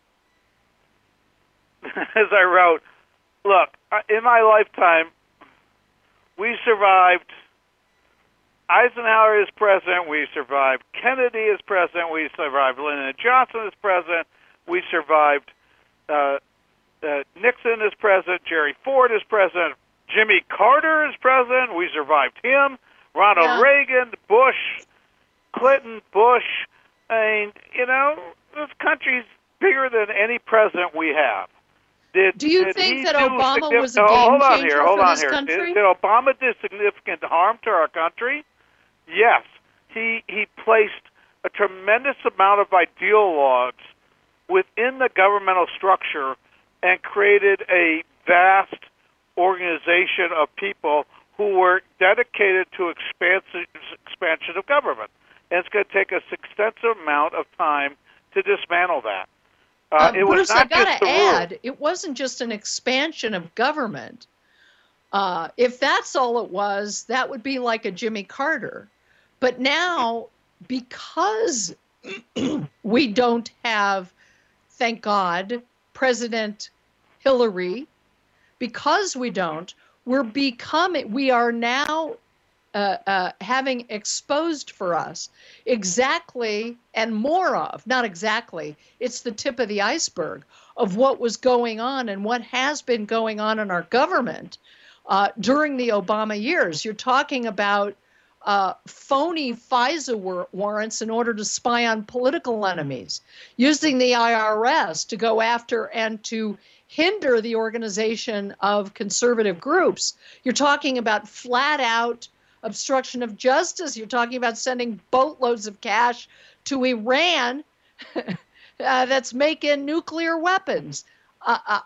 As I wrote, look, in my lifetime, we survived Eisenhower as president, we survived Kennedy as president, we survived Lyndon Johnson as president, we survived uh, uh, Nixon as president, Jerry Ford as president, Jimmy Carter as president, we survived him, Ronald yeah. Reagan, Bush, Clinton, Bush. I mean, you know, this country's bigger than any president we have. Did, do you did think that Obama significant... was a oh, game hold on changer here, hold for on this here. country? Did, did Obama do significant harm to our country? Yes. He he placed a tremendous amount of ideologues within the governmental structure and created a vast organization of people who were dedicated to expansion, expansion of government. And it's going to take us extensive amount of time to dismantle that. Uh, um, it was Bruce, not I just gotta the add, rule. it wasn't just an expansion of government. Uh, if that's all it was, that would be like a Jimmy Carter. But now, because we don't have, thank God, President Hillary, because we don't, we're becoming, we are now uh, uh, having exposed for us exactly and more of, not exactly, it's the tip of the iceberg of what was going on and what has been going on in our government uh, during the Obama years. You're talking about Uh, phony FISA war- warrants in order to spy on political enemies, using the I R S to go after and to hinder the organization of conservative groups. You're talking about flat out obstruction of justice. You're talking about sending boatloads of cash to Iran uh, that's making nuclear weapons. Uh, uh,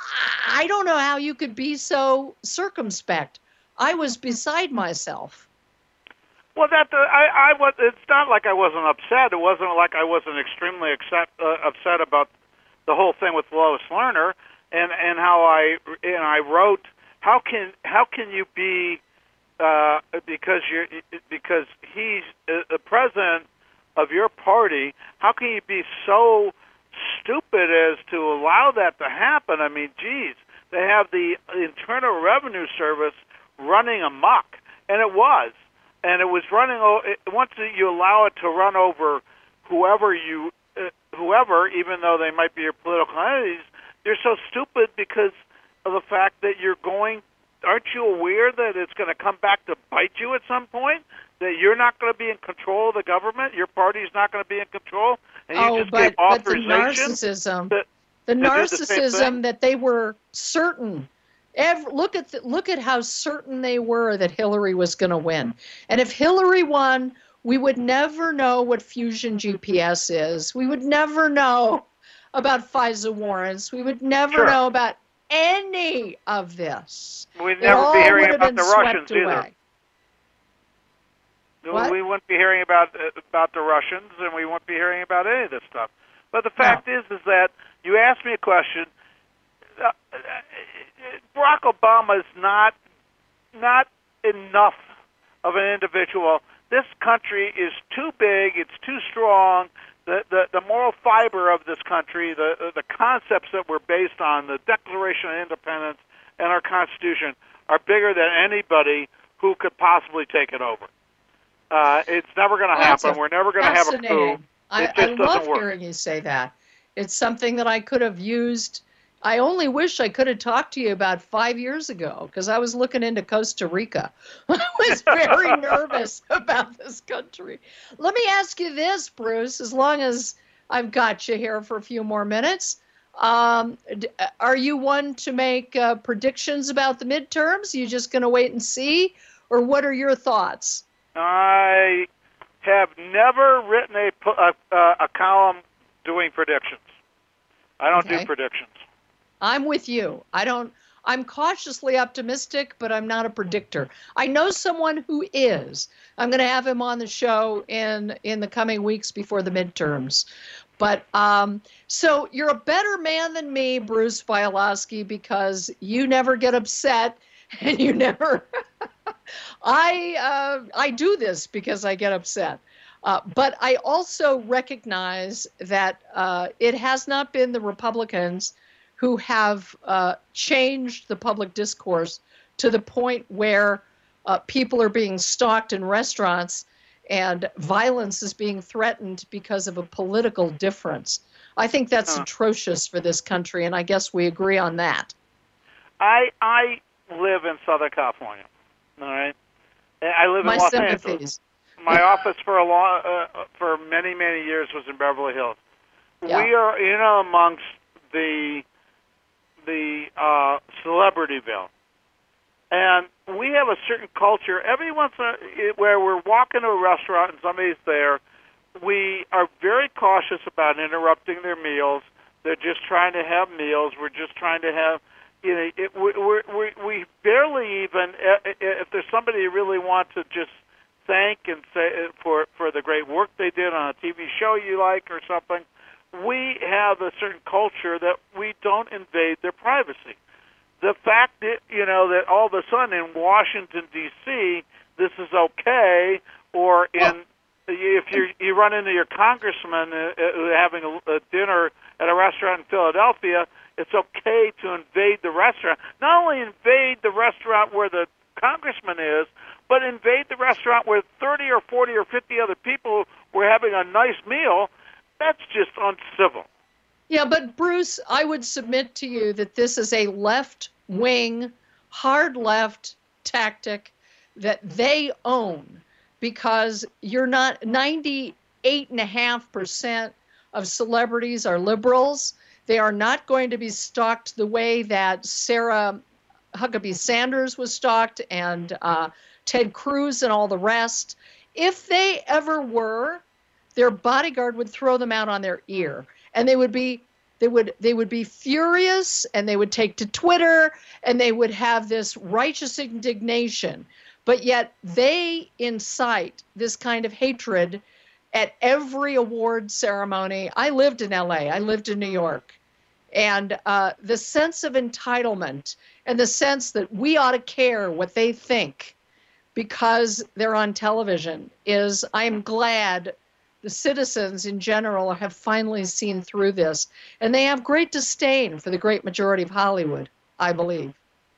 I don't know how you could be so circumspect. I was beside myself. Well, that uh, I, I was. It's not like I wasn't upset. It wasn't like I wasn't extremely upset, uh, upset about the whole thing with Lois Lerner, and and how I and I wrote. How can how can you be uh, because you're because he's the president of your party? How can you be so stupid as to allow that to happen? I mean, geez, they have the Internal Revenue Service running amok, and it was. And it was running. Once you allow it to run over whoever you, uh, whoever, even though they might be your political enemies, you're so stupid because of the fact that you're going. Aren't you aware that it's going to come back to bite you at some point? That you're not going to be in control of the government. Your party's not going to be in control, and you oh, just but, gave but the authorization. narcissism, to, the to narcissism the that they were certain. Every, look at the, look at how certain they were that Hillary was going to win. And if Hillary won, we would never know what Fusion G P S is. We would never know about FISA warrants. We would never Sure. know about any of this. We'd It never all be hearing would have about been the Russians swept either. away. What? We wouldn't be hearing about about the Russians, and we won't be hearing about any of this stuff. But the fact no. is, is that you asked me a question. Uh, Barack Obama is not not enough of an individual. This country is too big. It's too strong. The the, the moral fiber of this country, the the concepts that we're based on, the Declaration of Independence and our Constitution, are bigger than anybody who could possibly take it over. Uh, it's never going to happen. We're never going to have a coup. It I, just I doesn't love work. hearing you say that. It's something that I could have used I only wish I could have talked to you about five years ago because I was looking into Costa Rica. I was very nervous about this country. Let me ask you this, Bruce, as long as I've got you here for a few more minutes. Um, are you one to make uh, predictions about the midterms? Are you just going to wait and see? Or what are your thoughts? I have never written a, a, a column doing predictions. I don't Okay. do predictions. I'm with you. I don't, I'm cautiously optimistic, but I'm not a predictor. I know someone who is. I'm going to have him on the show in, in the coming weeks before the midterms. But um, so you're a better man than me, Bruce Bialowski, because you never get upset and you never, I, uh, I do this because I get upset. Uh, but I also recognize that uh, it has not been the Republicans who have uh, changed the public discourse to the point where uh, people are being stalked in restaurants and violence is being threatened because of a political difference. I think that's Huh. atrocious for this country, and I guess we agree on that. I I live in Southern California. All right, And I live My in Los sympathies. Angeles. My office for a long, uh, for many many years was in Beverly Hills. Yeah. We are in amongst the the uh, Celebrityville, and we have a certain culture. Every once in a, where we're walking to a restaurant and somebody's there, we are very cautious about interrupting their meals. They're just trying to have meals. We're just trying to have, you know, it, we, we, we, we barely even, if there's somebody you really want to just thank and say for, for the great work they did on a T V show you like or something, we have a certain culture that we don't invade their privacy. The fact that, you know, that all of a sudden in Washington, D C, this is okay, or in... Well, if you you run into your congressman uh, uh, having a, a dinner at a restaurant in Philadelphia, it's okay to invade the restaurant. Not only invade the restaurant where the congressman is, but invade the restaurant where thirty or forty or fifty other people were having a nice meal. That's just uncivil. Yeah, but Bruce, I would submit to you that this is a left-wing, hard-left tactic that they own. Because you're not, ninety-eight point five percent of celebrities are liberals. They are not going to be stalked the way that Sarah Huckabee Sanders was stalked and uh, Ted Cruz and all the rest. If they ever were, their bodyguard would throw them out on their ear, and they would be they would they would be furious, and they would take to Twitter, and they would have this righteous indignation. But yet they incite this kind of hatred at every award ceremony. I lived in L A. I lived in New York. And uh, the sense of entitlement and the sense that we ought to care what they think because they're on television is, I'm glad the citizens in general have finally seen through this. And they have great disdain for the great majority of Hollywood, I believe.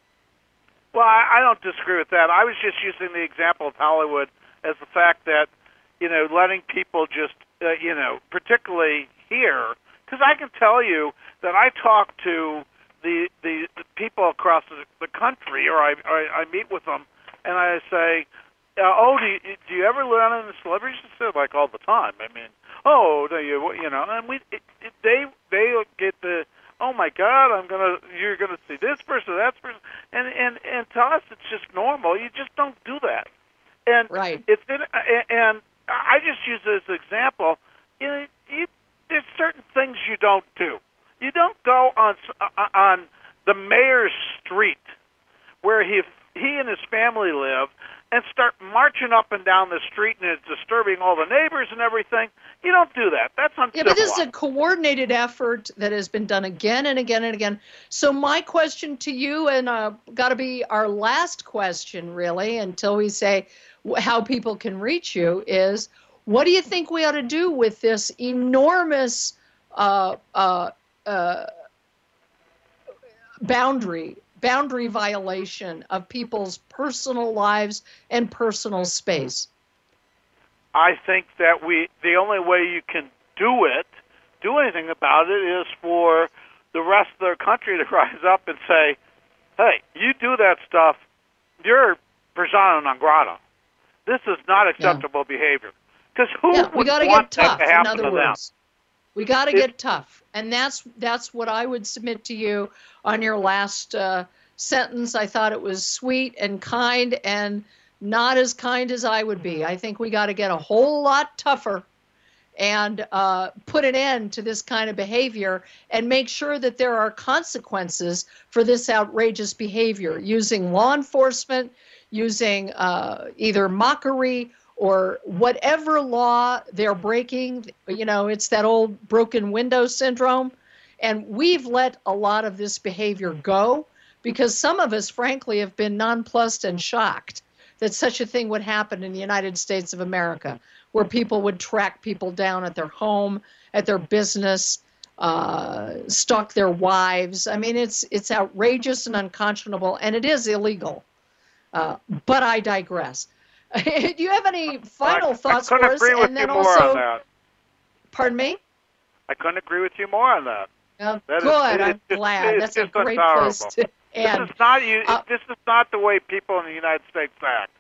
Well, I, I don't disagree with that. I was just using the example of Hollywood as the fact that, you know, letting people just, uh, you know, particularly here, because I can tell you that I talk to the the, the people across the, the country, or I, or I meet with them, and I say, uh, oh, do you, do you ever learn on the celebrities? I say, like all the time. I mean, oh, do you, you know, and we, it, it, they they get the, oh my God, I'm gonna, you're gonna see this person, that person, and and and to us it's just normal. You just don't do that, and right. It's in, and I just use it as an example. You know, you, there's certain things you don't do. You don't go on on the mayor's street where he he and his family live and start marching up and down the street and it's disturbing all the neighbors and everything. You don't do that. That's uncivilized. Yeah, but this is a coordinated effort that has been done again and again and again. So my question to you, and uh, got to be our last question, really, until we say how people can reach you, is what do you think we ought to do with this enormous uh, uh, uh, boundary boundary violation of people's personal lives and personal space? I think that we the only way you can do it, do anything about it, is for the rest of their country to rise up and say, hey, you do that stuff, you're persona non grata. This is not acceptable yeah. behavior. Because who yeah, we would gotta want get tough, that to happen in other to words. them? We got to get tough. And that's that's what I would submit to you on your last uh, sentence. I thought it was sweet and kind and not as kind as I would be. I think we got to get a whole lot tougher and uh, put an end to this kind of behavior and make sure that there are consequences for this outrageous behavior, using law enforcement, using uh, either mockery or whatever law they're breaking. You know, it's that old broken window syndrome. And we've let a lot of this behavior go because some of us, frankly, have been nonplussed and shocked that such a thing would happen in the United States of America, where people would track people down at their home, at their business, uh, stalk their wives. I mean, it's it's outrageous and unconscionable, and it is illegal. Uh, but I digress. Do you have any final I, thoughts I for us? Agree with and then you more also, on that. Pardon me? I couldn't agree with you more on that. Oh, that good. Is, I'm just, glad. That's a great place to end. This is not you. Uh, this is not the way people in the United States act.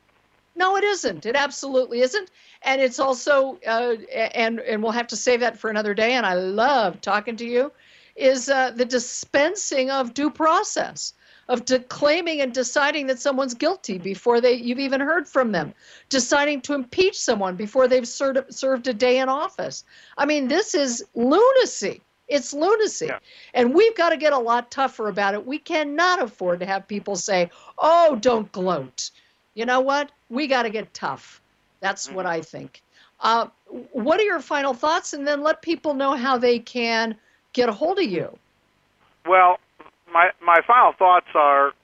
No, it isn't. It absolutely isn't. And it's also, uh, and and we'll have to save that for another day. And I love talking to you. Is uh, the dispensing of due process, of de- claiming and deciding that someone's guilty before they you've even heard from them, deciding to impeach someone before they've served served a day in office. I mean, this is lunacy. It's lunacy. Yeah. And we've got to get a lot tougher about it. We cannot afford to have people say, oh, don't gloat. You know what? We got to get tough. That's mm-hmm. what I think. Uh, what are your final thoughts? And then let people know how they can get a hold of you. Well, my my final thoughts are,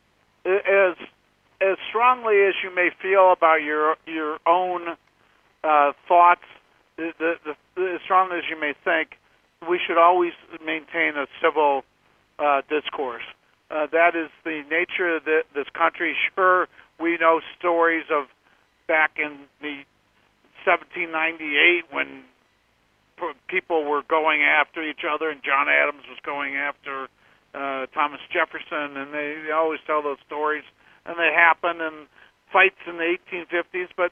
as as strongly as you may feel about your your own uh, thoughts, the, the, the, as strongly as you may think, we should always maintain a civil uh, discourse. Uh, that is the nature of the, this country. Sure, we know stories of back in the seventeen ninety-eight when people were going after each other, and John Adams was going after uh, Thomas Jefferson, and they, they always tell those stories, and they happen, and fights in the eighteen fifties. But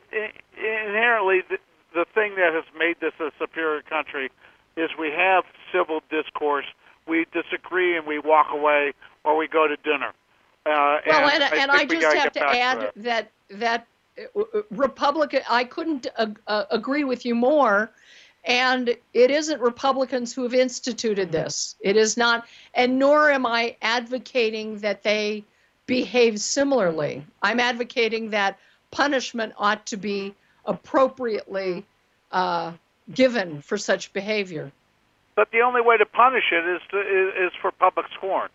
inherently, the, the thing that has made this a superior country is we have civil discourse. We disagree and we walk away, or we go to dinner. Uh, well, and, and, I, and I just have to add to that that uh, Republican. I couldn't uh, uh, agree with you more. And it isn't Republicans who have instituted this. It is not, and nor am I advocating that they behave similarly. I'm advocating that punishment ought to be appropriately uh, given for such behavior. But the only way to punish it is to, is, is for public scorn.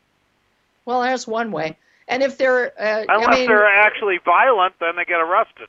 Well, there's one way. And if they're uh, unless I mean, they're actually violent, then they get arrested.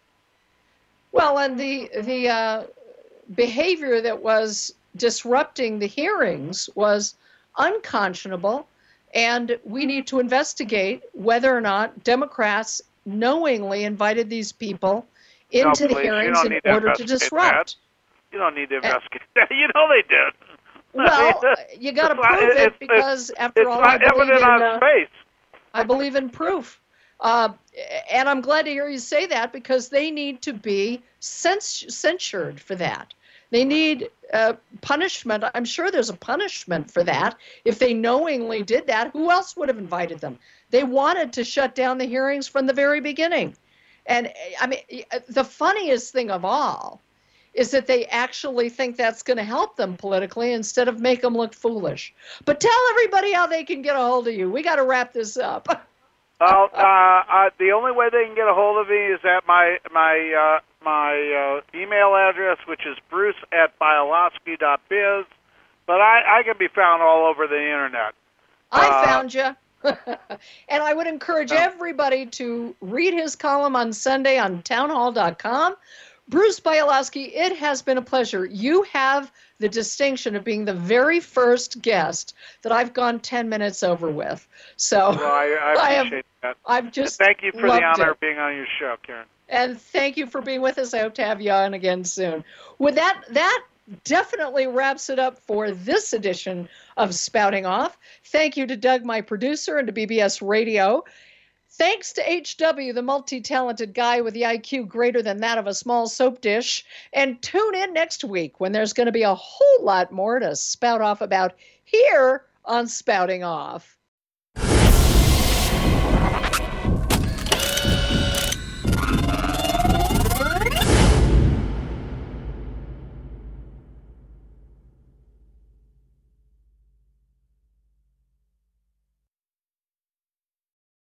Well, and the the uh, behavior that was disrupting the hearings was unconscionable, and we need to investigate whether or not Democrats knowingly invited these people into no, the please, hearings in to order to disrupt. That. You don't need to investigate that. You know they did. Well, you got to prove not, it it's, because, it's, after it's all, not I believe evident in, on uh, space. I believe in proof. Uh, and I'm glad to hear you say that, because they need to be cens- censured for that. They need uh, punishment. I'm sure there's a punishment for that. If they knowingly did that, who else would have invited them? They wanted to shut down the hearings from the very beginning. And I mean, the funniest thing of all is that they actually think that's going to help them politically instead of make them look foolish. But tell everybody how they can get a hold of you. We got to wrap this up. Well, uh, uh, the only way they can get a hold of me is at my my uh, my uh, email address, which is bruce at bialowski dot biz. But I, I can be found all over the internet. I uh, found you. And I would encourage everybody to read his column on Sunday on townhall dot com. Bruce Bialowski, it has been a pleasure. You have the distinction of being the very first guest that I've gone ten minutes over with. So well, I, I appreciate I have, that. I've just and thank you for the honor it. of being on your show, Karen. And thank you for being with us. I hope to have you on again soon. With that, that definitely wraps it up for this edition of Spouting Off. Thank you to Doug, my producer, and to B B S Radio. Thanks to H W, the multi-talented guy with the I Q greater than that of a small soap dish. And tune in next week when there's going to be a whole lot more to spout off about here on Spouting Off.